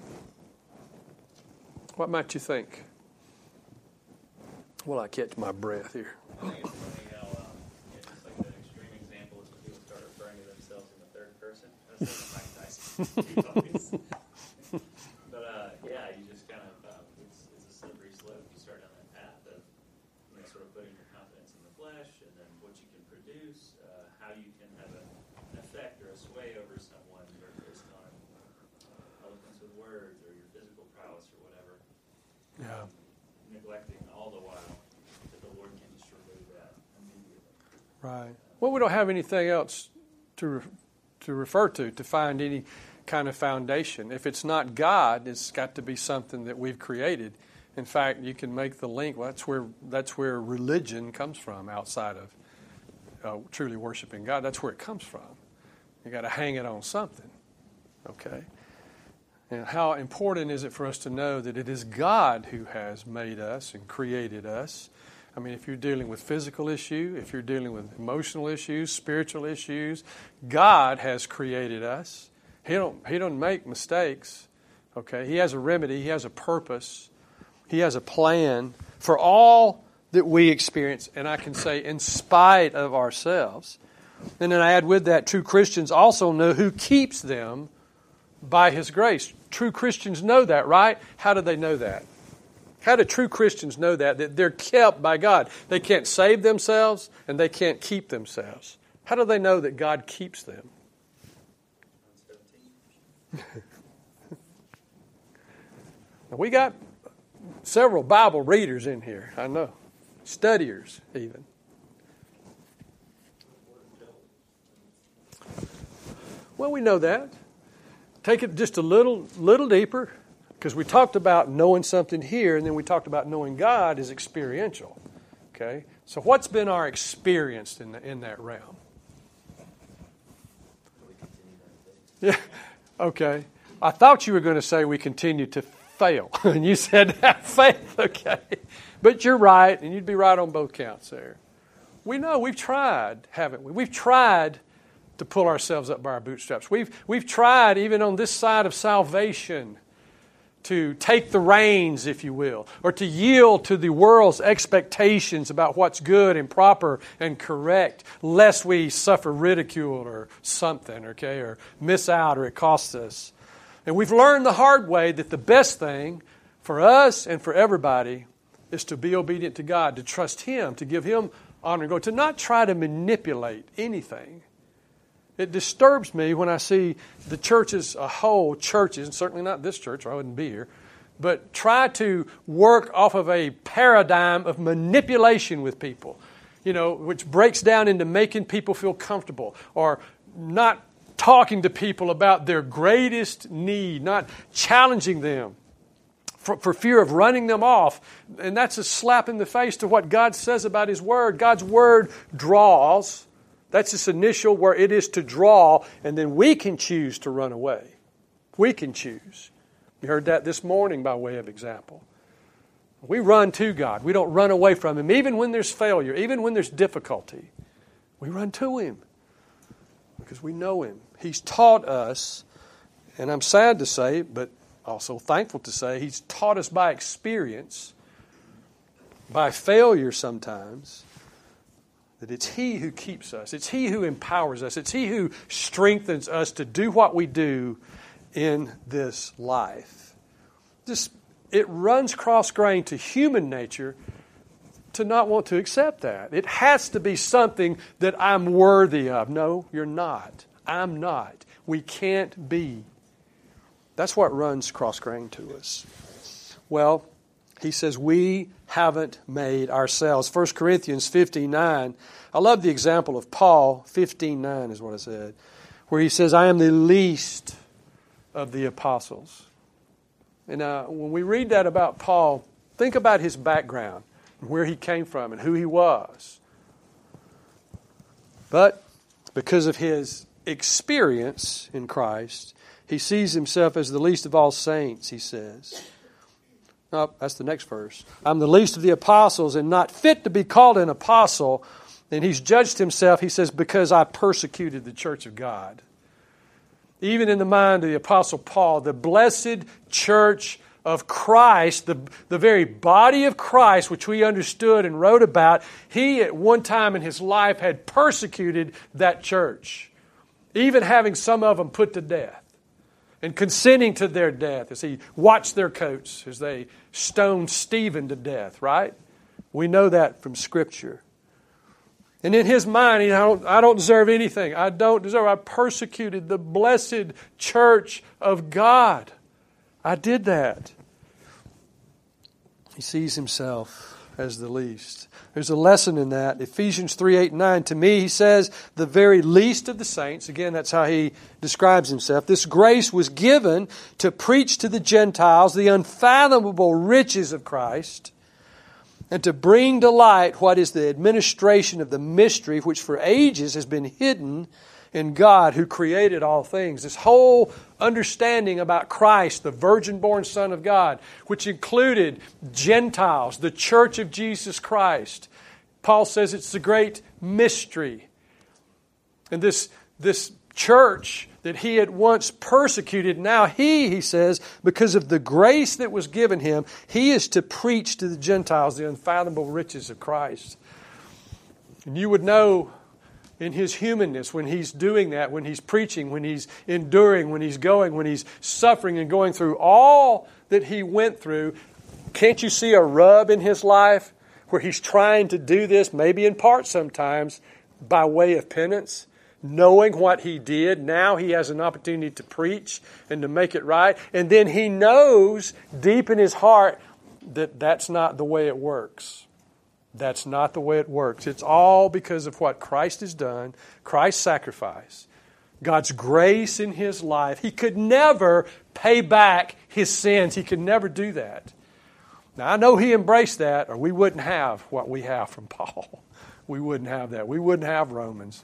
What might you think? Well, I catch my breath here. I think it's funny how, um, yeah, just like that extreme example is when people start referring to themselves in the third person. That's like Mike Tyson. But uh, yeah, you just kind of, uh, it's, it's a slippery slope. You start down that path of, you know, sort of putting your confidence in the flesh and then what you can produce, uh, how you can have a, an effect or a sway over someone based on eloquence with words or your physical prowess or whatever. Yeah. Um, neglecting all the while that the Lord can just remove that immediately. Right. Well, we don't have anything else to re- to refer to to find any kind of foundation. If it's not God, it's got to be something that we've created. In fact, you can make the link. Well, that's where that's where religion comes from. Outside of uh, truly worshiping God, that's where it comes from. You got to hang it on something. Okay. And how important is it for us to know that it is God who has made us and created us? I mean, if you're dealing with physical issue, if you're dealing with emotional issues, spiritual issues, God has created us. He don't He don't make mistakes. Okay, He has a remedy. He has a purpose. He has a plan for all that we experience. And I can say, in spite of ourselves. And then I add with that, true Christians also know who keeps them by His grace. True Christians know that, right? How do they know that? How do true Christians know that? That they're kept by God. They can't save themselves and they can't keep themselves. How do they know that God keeps them? Now, we got several Bible readers in here, I know. Studiers, even. Well, we know that. Take it just a little little deeper, because we talked about knowing something here, and then we talked about knowing God is experiential. Okay? So what's been our experience in the, in that realm? Yeah. Okay. I thought you were going to say we continue to fail. And you said have faith. Okay. But you're right, and you'd be right on both counts there. We know we've tried, haven't we? We've tried to pull ourselves up by our bootstraps. We've we've tried, even on this side of salvation, to take the reins, if you will, or to yield to the world's expectations about what's good and proper and correct, lest we suffer ridicule or something, okay, or miss out or it costs us. And we've learned the hard way that the best thing for us and for everybody is to be obedient to God, to trust Him, to give Him honor and glory, to not try to manipulate anything. It disturbs me when I see the churches, a whole churches, and certainly not this church, or I wouldn't be here, but try to work off of a paradigm of manipulation with people. you know, which breaks down into making people feel comfortable, or not talking to people about their greatest need, not challenging them for, for fear of running them off. And that's a slap in the face to what God says about His Word. God's Word draws. That's this initial where it is to draw, and then we can choose to run away. We can choose. You heard that this morning by way of example. We run to God. We don't run away from Him. Even when there's failure, even when there's difficulty, we run to Him because we know Him. He's taught us, and I'm sad to say, but also thankful to say, He's taught us by experience, by failure sometimes, that it's He who keeps us. It's He who empowers us. It's He who strengthens us to do what we do in this life. Just, it runs cross-grain to human nature to not want to accept that. It has to be something that I'm worthy of. No, you're not. I'm not. We can't be. That's what runs cross-grain to us. Well, he says we haven't made ourselves. First Corinthians fifteen nine. I love the example of Paul. fifteen nine is what I said. Where he says, I am the least of the apostles. And uh, when we read that about Paul, think about his background, and where he came from, and who he was. But because of his experience in Christ, he sees himself as the least of all saints, he says. Oh, that's the next verse. I'm the least of the apostles and not fit to be called an apostle. And he's judged himself, he says, because I persecuted the church of God. Even in the mind of the Apostle Paul, the blessed church of Christ, the, the very body of Christ, which we understood and wrote about, he at one time in his life had persecuted that church, even having some of them put to death and consenting to their death as he watched their coats as they stoned Stephen to death, right? We know that from Scripture. And in his mind, he, I, don't, I don't deserve anything. I don't deserve. I persecuted the blessed church of God. I did that. He sees himself as the least. There's a lesson in that. Ephesians three, eight, and nine. To me, he says, the very least of the saints. Again, that's how he describes himself. This grace was given to preach to the Gentiles the unfathomable riches of Christ, and to bring to light what is the administration of the mystery which for ages has been hidden in God who created all things. This whole understanding about Christ, the virgin-born Son of God, which included Gentiles, the church of Jesus Christ. Paul says it's the great mystery. And this, this church that he had once persecuted, now he, he says, because of the grace that was given him, he is to preach to the Gentiles the unfathomable riches of Christ. And you would know in his humanness when he's doing that, when he's preaching, when he's enduring, when he's going, when he's suffering and going through all that he went through, can't you see a rub in his life where he's trying to do this, maybe in part sometimes, by way of penance? Knowing what he did, now he has an opportunity to preach and to make it right. And then he knows deep in his heart that that's not the way it works. That's not the way it works. It's all because of what Christ has done, Christ's sacrifice, God's grace in his life. He could never pay back his sins. He could never do that. Now, I know he embraced that, or we wouldn't have what we have from Paul. We wouldn't have that. We wouldn't have Romans.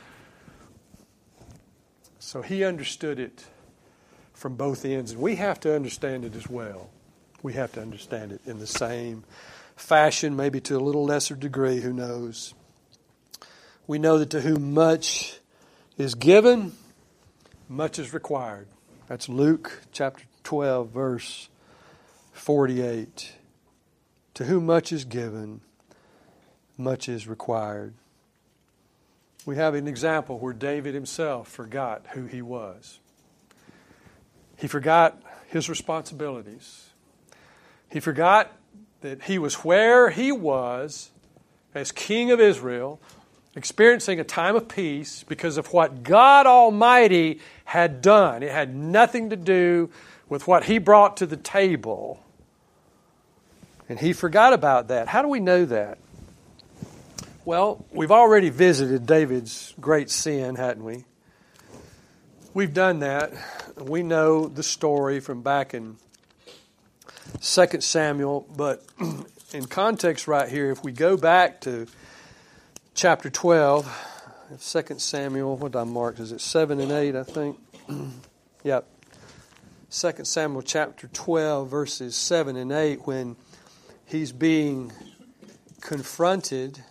So he understood it from both ends. And we have to understand it as well. We have to understand it in the same fashion, maybe to a little lesser degree, who knows. We know that to whom much is given, much is required. That's Luke chapter twelve, verse forty-eight. To whom much is given, much is required. We have an example where David himself forgot who he was. He forgot his responsibilities. He forgot that he was where he was as king of Israel, experiencing a time of peace because of what God Almighty had done. It had nothing to do with what he brought to the table. And he forgot about that. How do we know that? Well, we've already visited David's great sin, hadn't we? We've done that. We know the story from back in Second Samuel, but in context right here, if we go back to chapter twelve, Second Samuel, what did I mark? Is it seven and eight, I think? Yep. Second Samuel chapter twelve, verses seven and eight, when he's being confronted.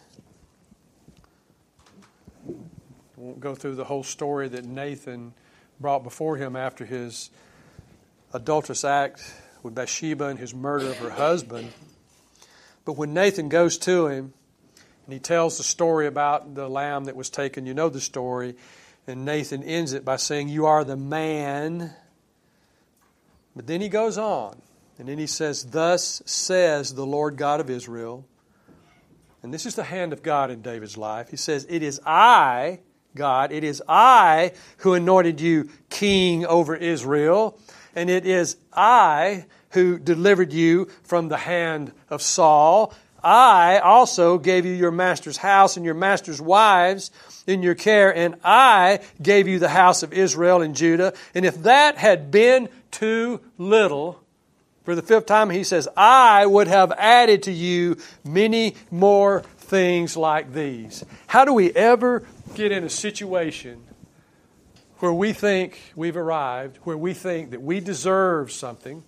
I won't go through the whole story that Nathan brought before him after his adulterous act with Bathsheba and his murder of her husband. But when Nathan goes to him and he tells the story about the lamb that was taken, you know the story, and Nathan ends it by saying, "You are the man." But then he goes on, and then he says, "Thus says the Lord God of Israel." And this is the hand of God in David's life. He says, "It is I, God, it is I who anointed you king over Israel, and it is I who delivered you from the hand of Saul. I also gave you your master's house and your master's wives in your care, and I gave you the house of Israel and Judah. And if that had been too little," for the fifth time he says, "I would have added to you many more things like these." How do we ever get in a situation where we think we've arrived, where we think that we deserve something?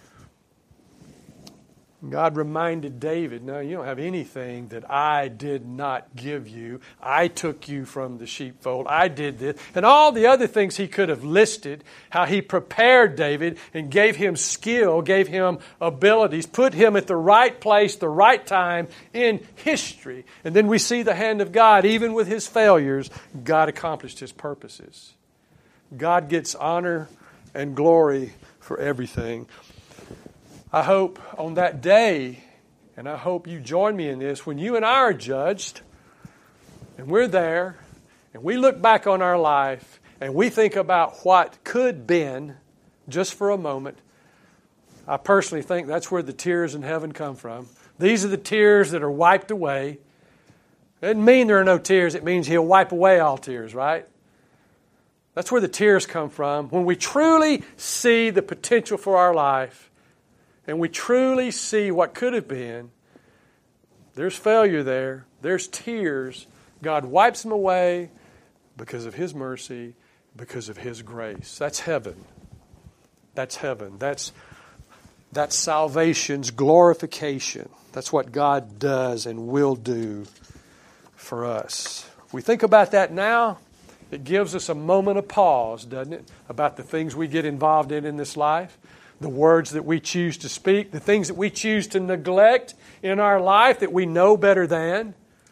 God reminded David, "No, you don't have anything that I did not give you. I took you from the sheepfold. I did this." And all the other things he could have listed, how he prepared David and gave him skill, gave him abilities, put him at the right place, the right time in history. And then we see the hand of God. Even with his failures, God accomplished his purposes. God gets honor and glory for everything. I hope on that day, and I hope you join me in this, when you and I are judged, and we're there, and we look back on our life, and we think about what could been, just for a moment. I personally think that's where the tears in heaven come from. These are the tears that are wiped away. It doesn't mean there are no tears. It means He'll wipe away all tears, right? That's where the tears come from. When we truly see the potential for our life, and we truly see what could have been, there's failure there. There's tears. God wipes them away because of His mercy, because of His grace. That's heaven. That's heaven. That's, that's salvation's glorification. That's what God does and will do for us. If we think about that now, it gives us a moment of pause, doesn't it, about the things we get involved in in this life. The words that we choose to speak, the things that we choose to neglect in our life that we know better than.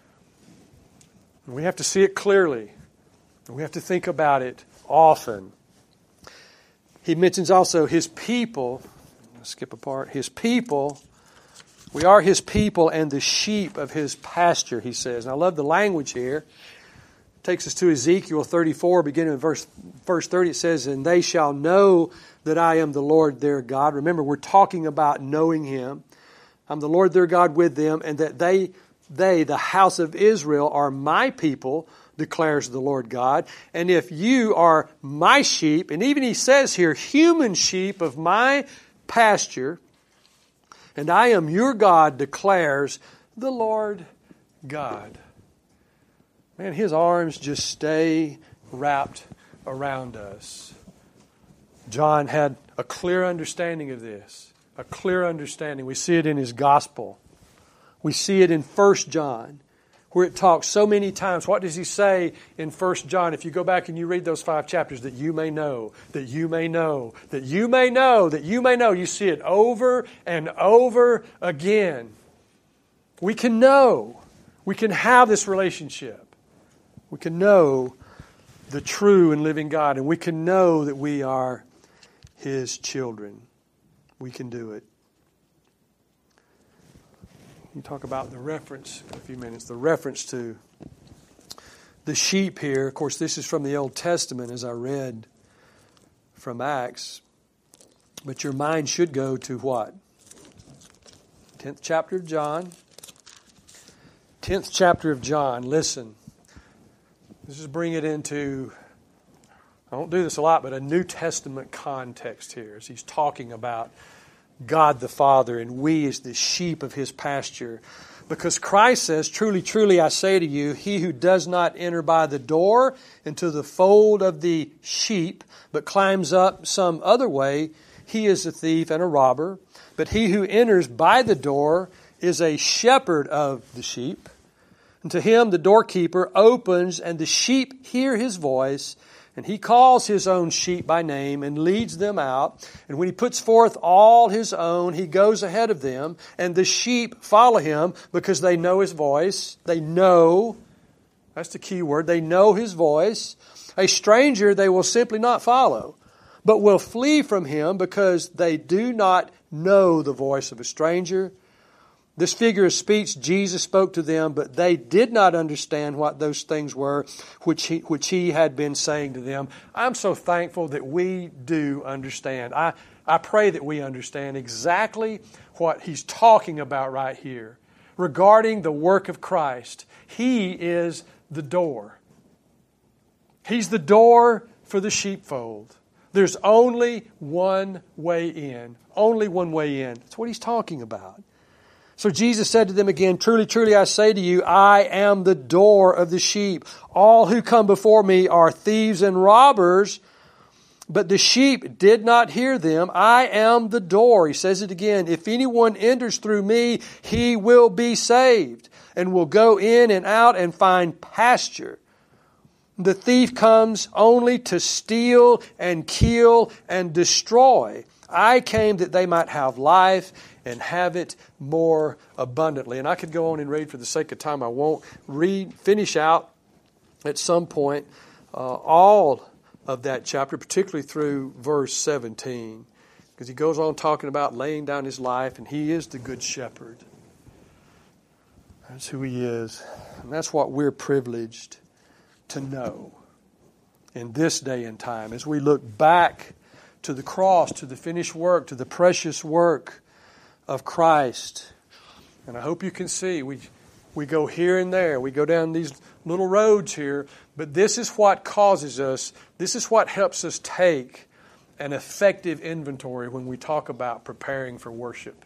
We have to see it clearly. We have to think about it often. He mentions also His people. Let's skip a part. His people. We are His people and the sheep of His pasture, he says. And I love the language here. It takes us to Ezekiel thirty-four, beginning in verse, verse thirty. It says, "And they shall know that I am the Lord their God." Remember, we're talking about knowing Him. "I'm the Lord their God with them, and that they, they, the house of Israel, are my people, declares the Lord God. And if you are my sheep," and even he says here, "human sheep of my pasture, and I am your God, declares the Lord God." Man, His arms just stay wrapped around us. John had a clear understanding of this, a clear understanding. We see it in his gospel. We see it in First John, where it talks so many times. What does he say in First John? If you go back and you read those five chapters, that you may know, that you may know, that you may know, that you may know. You see it over and over again. We can know. We can have this relationship. We can know the true and living God, and we can know that we are His children. We can do it. You talk about the reference in a few minutes, the reference to the sheep here. Of course, this is from the Old Testament, as I read from Acts. But your mind should go to what? tenth chapter of John. tenth chapter of John. Listen. Let's just bring it into, I don't do this a lot, but a New Testament context here as he's talking about God the Father and we as the sheep of His pasture. Because Christ says, truly, truly, I say to you, he who does not enter by the door into the fold of the sheep, but climbs up some other way, he is a thief and a robber. But he who enters by the door is a shepherd of the sheep. And to him the doorkeeper opens, and the sheep hear his voice, and he calls his own sheep by name and leads them out. And when he puts forth all his own, he goes ahead of them, and the sheep follow him because they know his voice. They know, that's the key word, they know his voice. A stranger they will simply not follow, but will flee from him because they do not know the voice of a stranger. This figure of speech Jesus spoke to them, but they did not understand what those things were which he, which he had been saying to them. I'm so thankful that we do understand. I, I pray that we understand exactly what he's talking about right here regarding the work of Christ. He is the door. He's the door for the sheepfold. There's only one way in. Only one way in. That's what he's talking about. So Jesus said to them again, truly, truly, I say to you, I am the door of the sheep. All who come before me are thieves and robbers, but the sheep did not hear them. I am the door. He says it again. If anyone enters through me, he will be saved and will go in and out and find pasture. The thief comes only to steal and kill and destroy. I came that they might have life and have it more abundantly. And I could go on and read for the sake of time. I won't read, finish out at some point uh, all of that chapter, particularly through verse seventeen, because he goes on talking about laying down his life, and he is the good shepherd. That's who he is. And that's what we're privileged to know in this day and time as we look back to the cross, to the finished work, to the precious work of Christ. And I hope you can see, we we go here and there, we go down these little roads here, but this is what causes us, this is what helps us take an effective inventory when we talk about preparing for worship.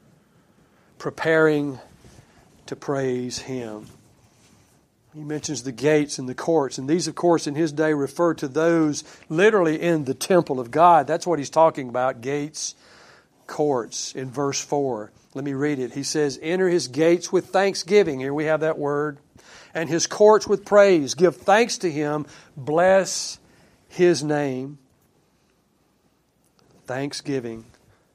Preparing to praise Him. He mentions the gates and the courts, and these, of course, in his day refer to those literally in the temple of God. That's what he's talking about, gates, courts, in verse four. Let me read it. He says, enter his gates with thanksgiving. Here we have that word. And his courts with praise. Give thanks to him. Bless his name. Thanksgiving.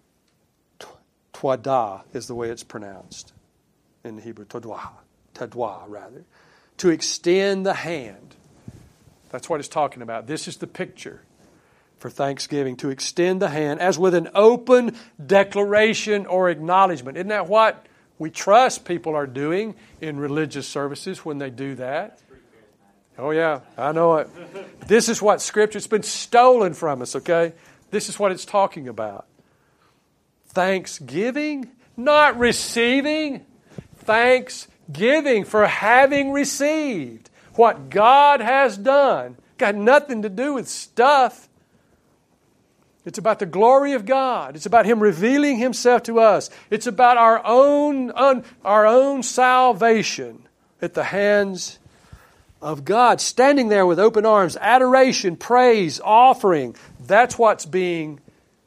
Twadah is the way it's pronounced in the Hebrew. Tadwah. Tadwah, rather. To extend the hand. That's what it's talking about. This is the picture for thanksgiving. To extend the hand as with an open declaration or acknowledgement. Isn't that what we trust people are doing in religious services when they do that? Oh yeah, I know it. This is what Scripture, it's been stolen from us, okay? This is what it's talking about. Thanksgiving, not receiving. Thanksgiving for having received what God has done. Got nothing to do with stuff. It's about the glory of God. It's about Him revealing Himself to us. It's about our own, un, our own salvation at the hands of God. Standing there with open arms, adoration, praise, offering. That's what's being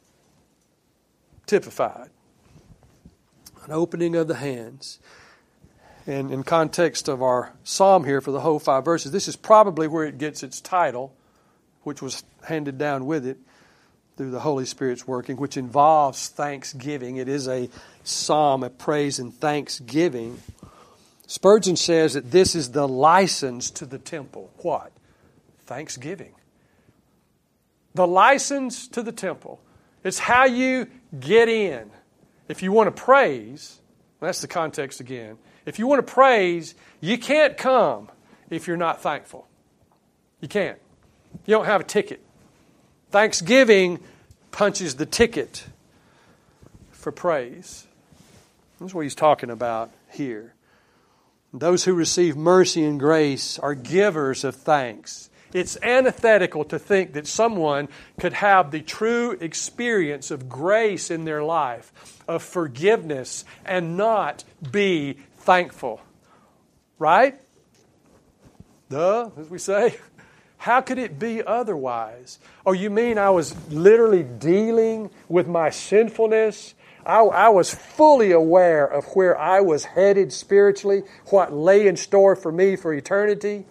typified. An opening of the hands. And in context of our psalm here for the whole five verses, this is probably where it gets its title, which was handed down with it through the Holy Spirit's working, which involves thanksgiving. It is a psalm of praise and thanksgiving. Spurgeon says that this is the license to the temple. What? Thanksgiving. The license to the temple. It's how you get in. If you want to praise, that's the context again. If you want to praise, you can't come if you're not thankful. You can't. You don't have a ticket. Thanksgiving punches the ticket for praise. That's what he's talking about here. Those who receive mercy and grace are givers of thanks. It's antithetical to think that someone could have the true experience of grace in their life, of forgiveness, and not be thankful. Right? Duh, as we say. How could it be otherwise? Oh, you mean I was literally dealing with my sinfulness? I, I was fully aware of where I was headed spiritually, what lay in store for me for eternity.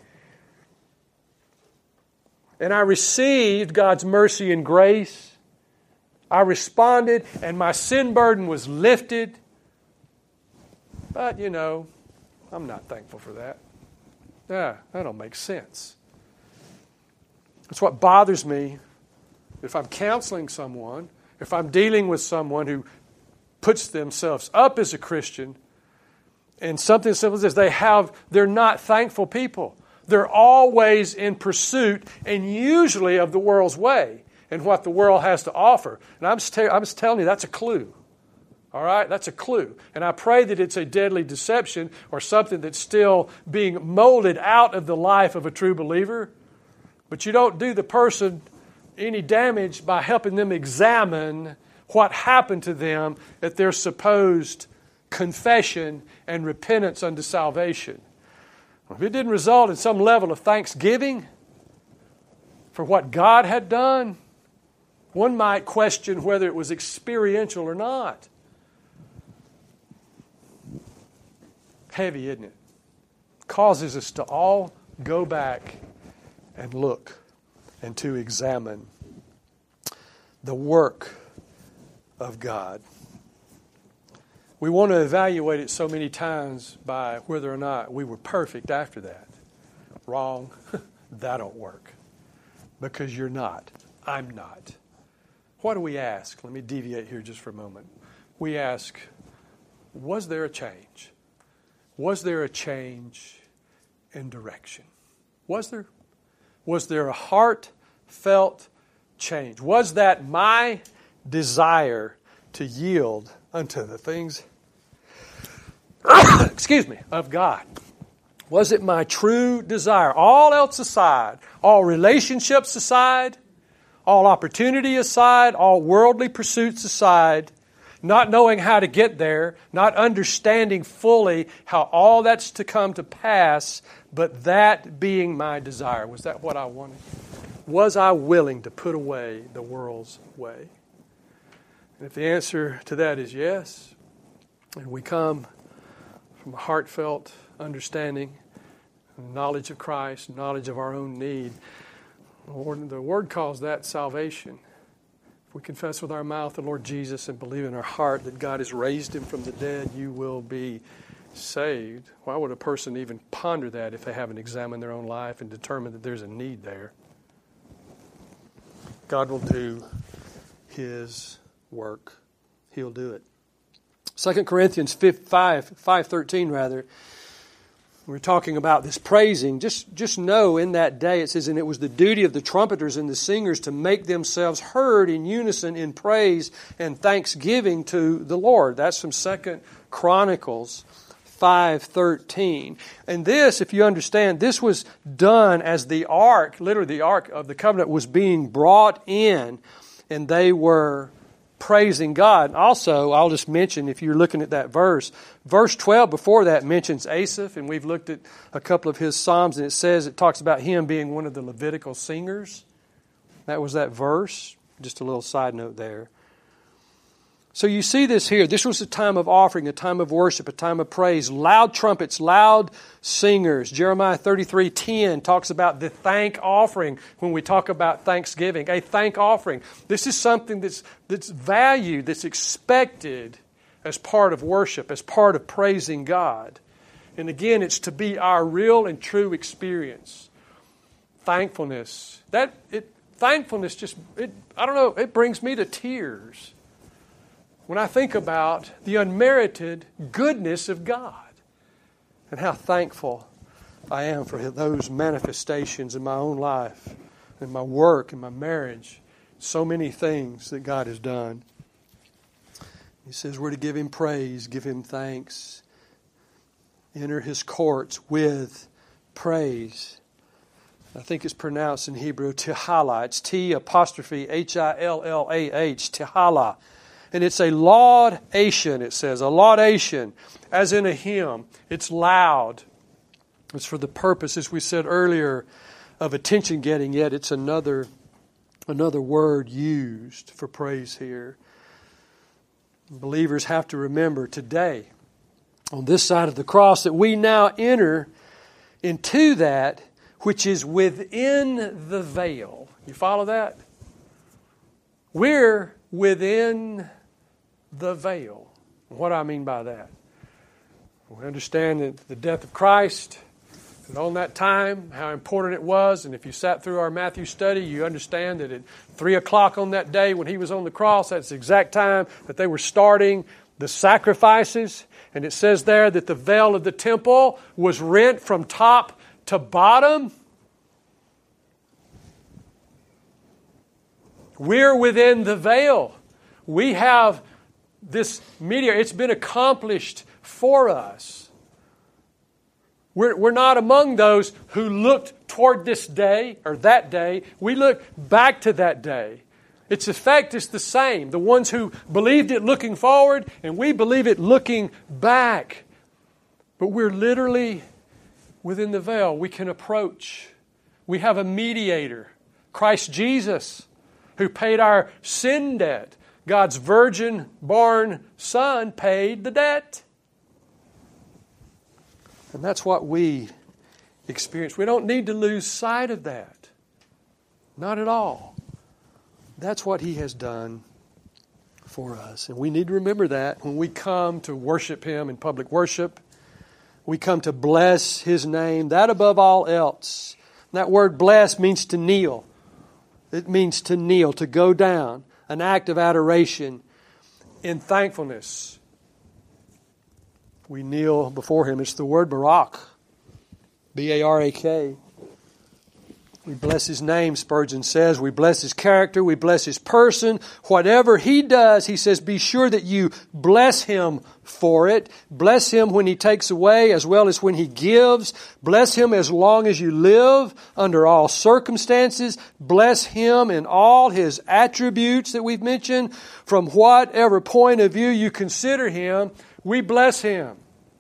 And I received God's mercy and grace. I responded, and my sin burden was lifted. But, you know, I'm not thankful for that. Yeah, that don't make sense. That's what bothers me. If I'm counseling someone, if I'm dealing with someone who puts themselves up as a Christian, and something as simple as this, they have, they're not thankful people. They're always in pursuit, and usually of the world's way and what the world has to offer. And I'm just, I'm just telling you, that's a clue. All right? That's a clue. And I pray that it's a deadly deception or something that's still being molded out of the life of a true believer. But you don't do the person any damage by helping them examine what happened to them at their supposed confession and repentance unto salvation. If it didn't result in some level of thanksgiving for what God had done, one might question whether it was experiential or not. Heavy, isn't it? Causes us to all go back and look and to examine the work of God. We want to evaluate it so many times by whether or not we were perfect after that. Wrong. That don't work. Because you're not. I'm not. What do we ask? Let me deviate here just for a moment. We ask, was there a change? Was there a change in direction? Was there? Was there a heartfelt change? Was that my desire to yield unto the things, excuse me, of God? Was it my true desire? All else aside, all relationships aside, all opportunity aside, all worldly pursuits aside, not knowing how to get there, not understanding fully how all that's to come to pass, but that being my desire. Was that what I wanted? Was I willing to put away the world's way? And if the answer to that is yes, and we come from a heartfelt understanding, knowledge of Christ, knowledge of our own need, the Word calls that salvation. If we confess with our mouth the Lord Jesus and believe in our heart that God has raised Him from the dead, you will be saved. Why would a person even ponder that if they haven't examined their own life and determined that there's a need there? God will do His work. He'll do it. Second Corinthians five, five thirteen rather, we're talking about this praising. Just, just know in that day it says, and it was the duty of the trumpeters and the singers to make themselves heard in unison in praise and thanksgiving to the Lord. That's from Second Chronicles five thirteen. And this, if you understand, this was done as the ark, literally the ark of the covenant was being brought in, and they were praising God. Also, I'll just mention, if you're looking at that verse, verse twelve before that mentions Asaph, and we've looked at a couple of his psalms, and it says, it talks about him being one of the Levitical singers. That was that verse. Just a little side note there. So you see this here. This was a time of offering, a time of worship, a time of praise. Loud trumpets, loud singers. Jeremiah thirty-three ten talks about the thank offering when we talk about Thanksgiving. A thank offering. This is something that's, that's valued, that's expected as part of worship, as part of praising God. And again, it's to be our real and true experience. Thankfulness. That it, thankfulness just, it, I don't know, it brings me to tears when I think about the unmerited goodness of God and how thankful I am for those manifestations in my own life, in my work, in my marriage, so many things that God has done. He says we're to give Him praise, give Him thanks. Enter his courts with praise. I think it's pronounced in Hebrew Tihala. It's T apostrophe H I L L A H, Tihala. And it's a laudation, it says, a laudation, as in a hymn. It's loud. It's for the purpose, as we said earlier, of attention getting, yet it's another, another word used for praise here. Believers have to remember today, on this side of the cross, that we now enter into that which is within the veil. You follow that? We're within the veil. What do I mean by that? We understand that the death of Christ, and on that time, how important it was. And if you sat through our Matthew study, you understand that at three o'clock on that day when he was on the cross, that's the exact time that they were starting the sacrifices. And it says there that the veil of the temple was rent from top to bottom. We're within the veil. We have this mediator. It's been accomplished for us. We're, we're not among those who looked toward this day or that day. We look back to that day. Its effect is the same. The ones who believed it looking forward, and we believe it looking back. But we're literally within the veil. We can approach. We have a mediator, Christ Jesus, who paid our sin debt. God's virgin-born Son paid the debt. And that's what we experience. We don't need to lose sight of that. Not at all. That's what He has done for us. And we need to remember that when we come to worship Him in public worship. We come to bless His name, that above all else. That word bless means to kneel. It means to kneel, to go down, an act of adoration in thankfulness. We kneel before Him. It's the word Barak, B A R A K. We bless His name, Spurgeon says. We bless His character. We bless His person. Whatever He does, he says, be sure that you bless Him for it. Bless Him when He takes away as well as when He gives. Bless Him as long as you live under all circumstances. Bless Him in all His attributes that we've mentioned. From whatever point of view you consider Him, we bless Him.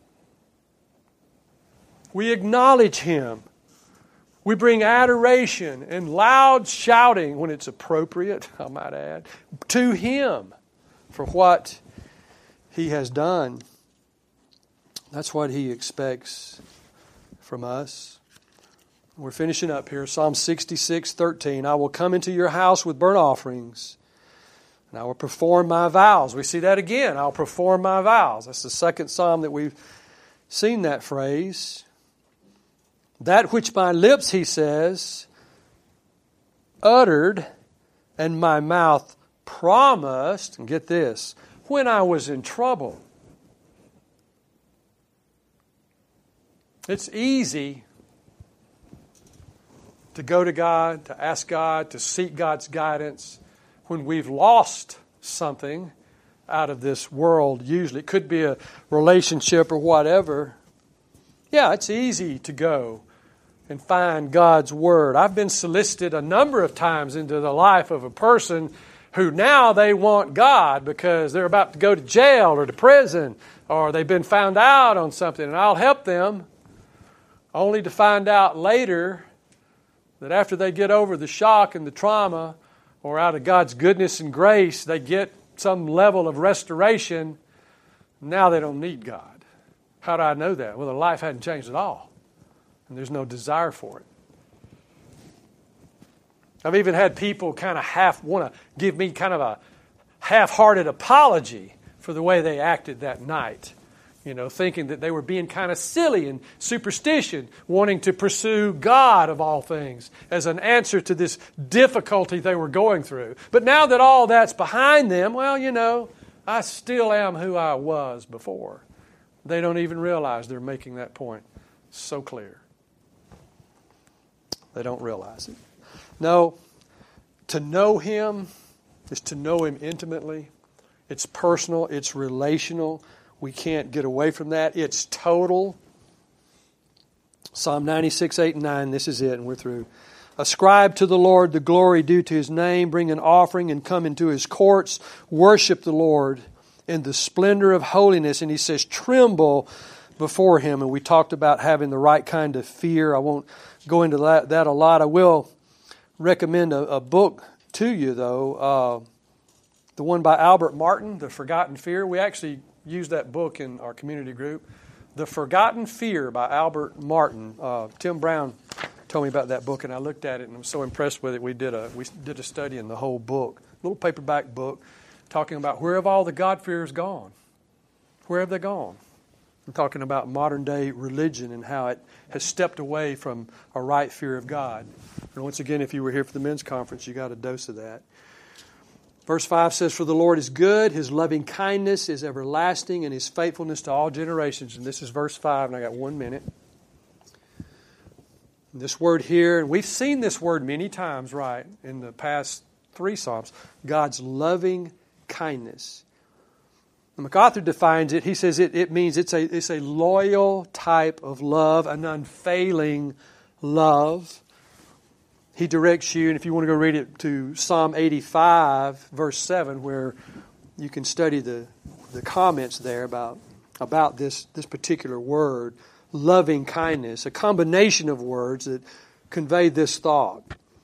We acknowledge Him. We bring adoration and loud shouting when it's appropriate, I might add, to Him for what He has done. That's what He expects from us. We're finishing up here. Psalm sixty-six, thirteen. I will come into your house with burnt offerings, and I will perform my vows. We see that again. I'll perform my vows. That's the second psalm that we've seen that phrase. That which my lips, he says, uttered, and my mouth promised, and get this, when I was in trouble. It's easy to go to God, to ask God, to seek God's guidance when we've lost something out of this world. Usually it could be a relationship or whatever. Yeah, it's easy to go and find God's Word. I've been solicited a number of times into the life of a person who now they want God because they're about to go to jail or to prison or they've been found out on something, and I'll help them, only to find out later that after they get over the shock and the trauma, or out of God's goodness and grace, they get some level of restoration, now they don't need God. How do I know that? Well, their life hadn't changed at all. And there's no desire for it. I've even had people kind of half want to give me kind of a half-hearted apology for the way they acted that night. You know, thinking that they were being kind of silly and superstition, wanting to pursue God of all things as an answer to this difficulty they were going through. But now that all that's behind them, well, you know, I still am who I was before. They don't even realize they're making that point so clear. They don't realize it. No, to know Him is to know Him intimately. It's personal. It's relational. We can't get away from that. It's total. Psalm ninety-six, eight and nine, this is it, and we're through. Ascribe to the Lord the glory due to His name. Bring an offering and come into His courts. Worship the Lord in the splendor of holiness. And He says, tremble before Him. And we talked about having the right kind of fear. I won't go into that, that a lot. I will recommend a, a book to you, though. Uh, the one by Albert Martin, The Forgotten Fear. We actually used that book in our community group. The Forgotten Fear by Albert Martin. Uh, Tim Brown told me about that book, and I looked at it and I was so impressed with it. We did a we did a study in the whole book, little paperback book, talking about where have all the God-fearers gone? Where have they gone? I'm talking about modern day religion and how it has stepped away from a right fear of God. And once again, if you were here for the men's conference, you got a dose of that. Verse five says, for the Lord is good, His loving kindness is everlasting, and His faithfulness to all generations. And this is verse five, and I got one minute. This word here, and we've seen this word many times, right, in the past three Psalms, God's loving kindness. And MacArthur defines it. He says it, it means it's a, it's a loyal type of love, an unfailing love. He directs you, and if you want to go read it, to Psalm eighty-five, verse seven, where you can study the, the comments there about, about this, this particular word. Loving kindness, a combination of words that convey this thought.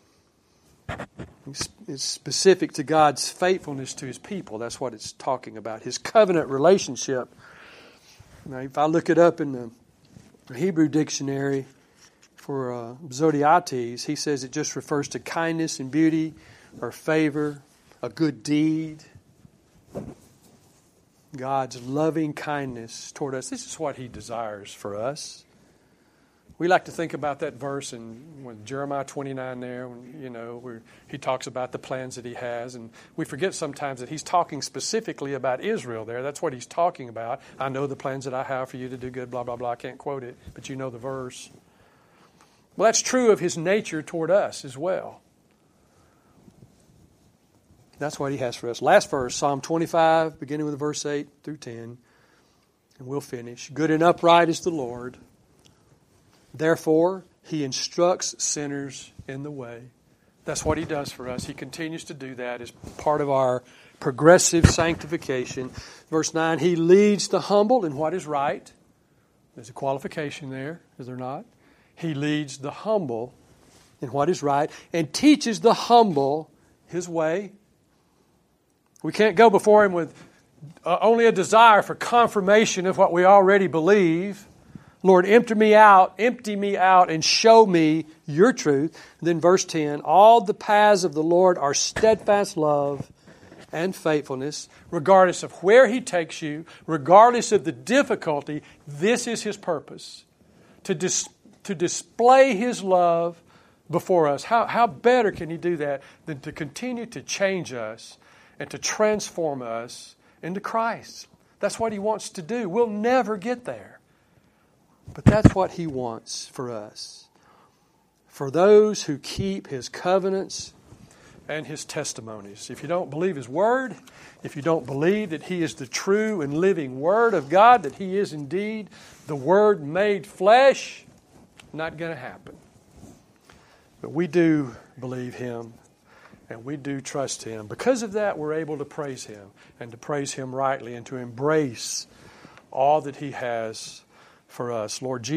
It's specific to God's faithfulness to His people. That's what it's talking about. His covenant relationship. Now, if I look it up in the Hebrew dictionary for uh, Zodiates, he says it just refers to kindness and beauty or favor, a good deed. God's loving kindness toward us. This is what He desires for us. We like to think about that verse in when Jeremiah twenty-nine there, when, you know, where He talks about the plans that He has. And we forget sometimes that He's talking specifically about Israel there. That's what He's talking about. I know the plans that I have for you to do good, blah, blah, blah. I can't quote it, but you know the verse. Well, that's true of His nature toward us as well. That's what He has for us. Last verse, Psalm twenty-five, beginning with verse eight through ten. And we'll finish. Good and upright is the Lord. Therefore, He instructs sinners in the way. That's what He does for us. He continues to do that as part of our progressive sanctification. Verse nine, He leads the humble in what is right. There's a qualification there, is there not? He leads the humble in what is right and teaches the humble His way. We can't go before Him with uh, only a desire for confirmation of what we already believe. Lord, empty me out, empty me out and show me your truth. And then verse ten, all the paths of the Lord are steadfast love and faithfulness, regardless of where He takes you, regardless of the difficulty. This is His purpose, to, dis- to display His love before us. How, how better can He do that than to continue to change us and to transform us into Christ? That's what He wants to do. We'll never get there. But that's what He wants for us. For those who keep His covenants and His testimonies. If you don't believe His Word, if you don't believe that He is the true and living Word of God, that He is indeed the Word made flesh, not going to happen. But we do believe Him. And we do trust Him. Because of that, we're able to praise Him and to praise Him rightly and to embrace all that He has for us. Lord Jesus.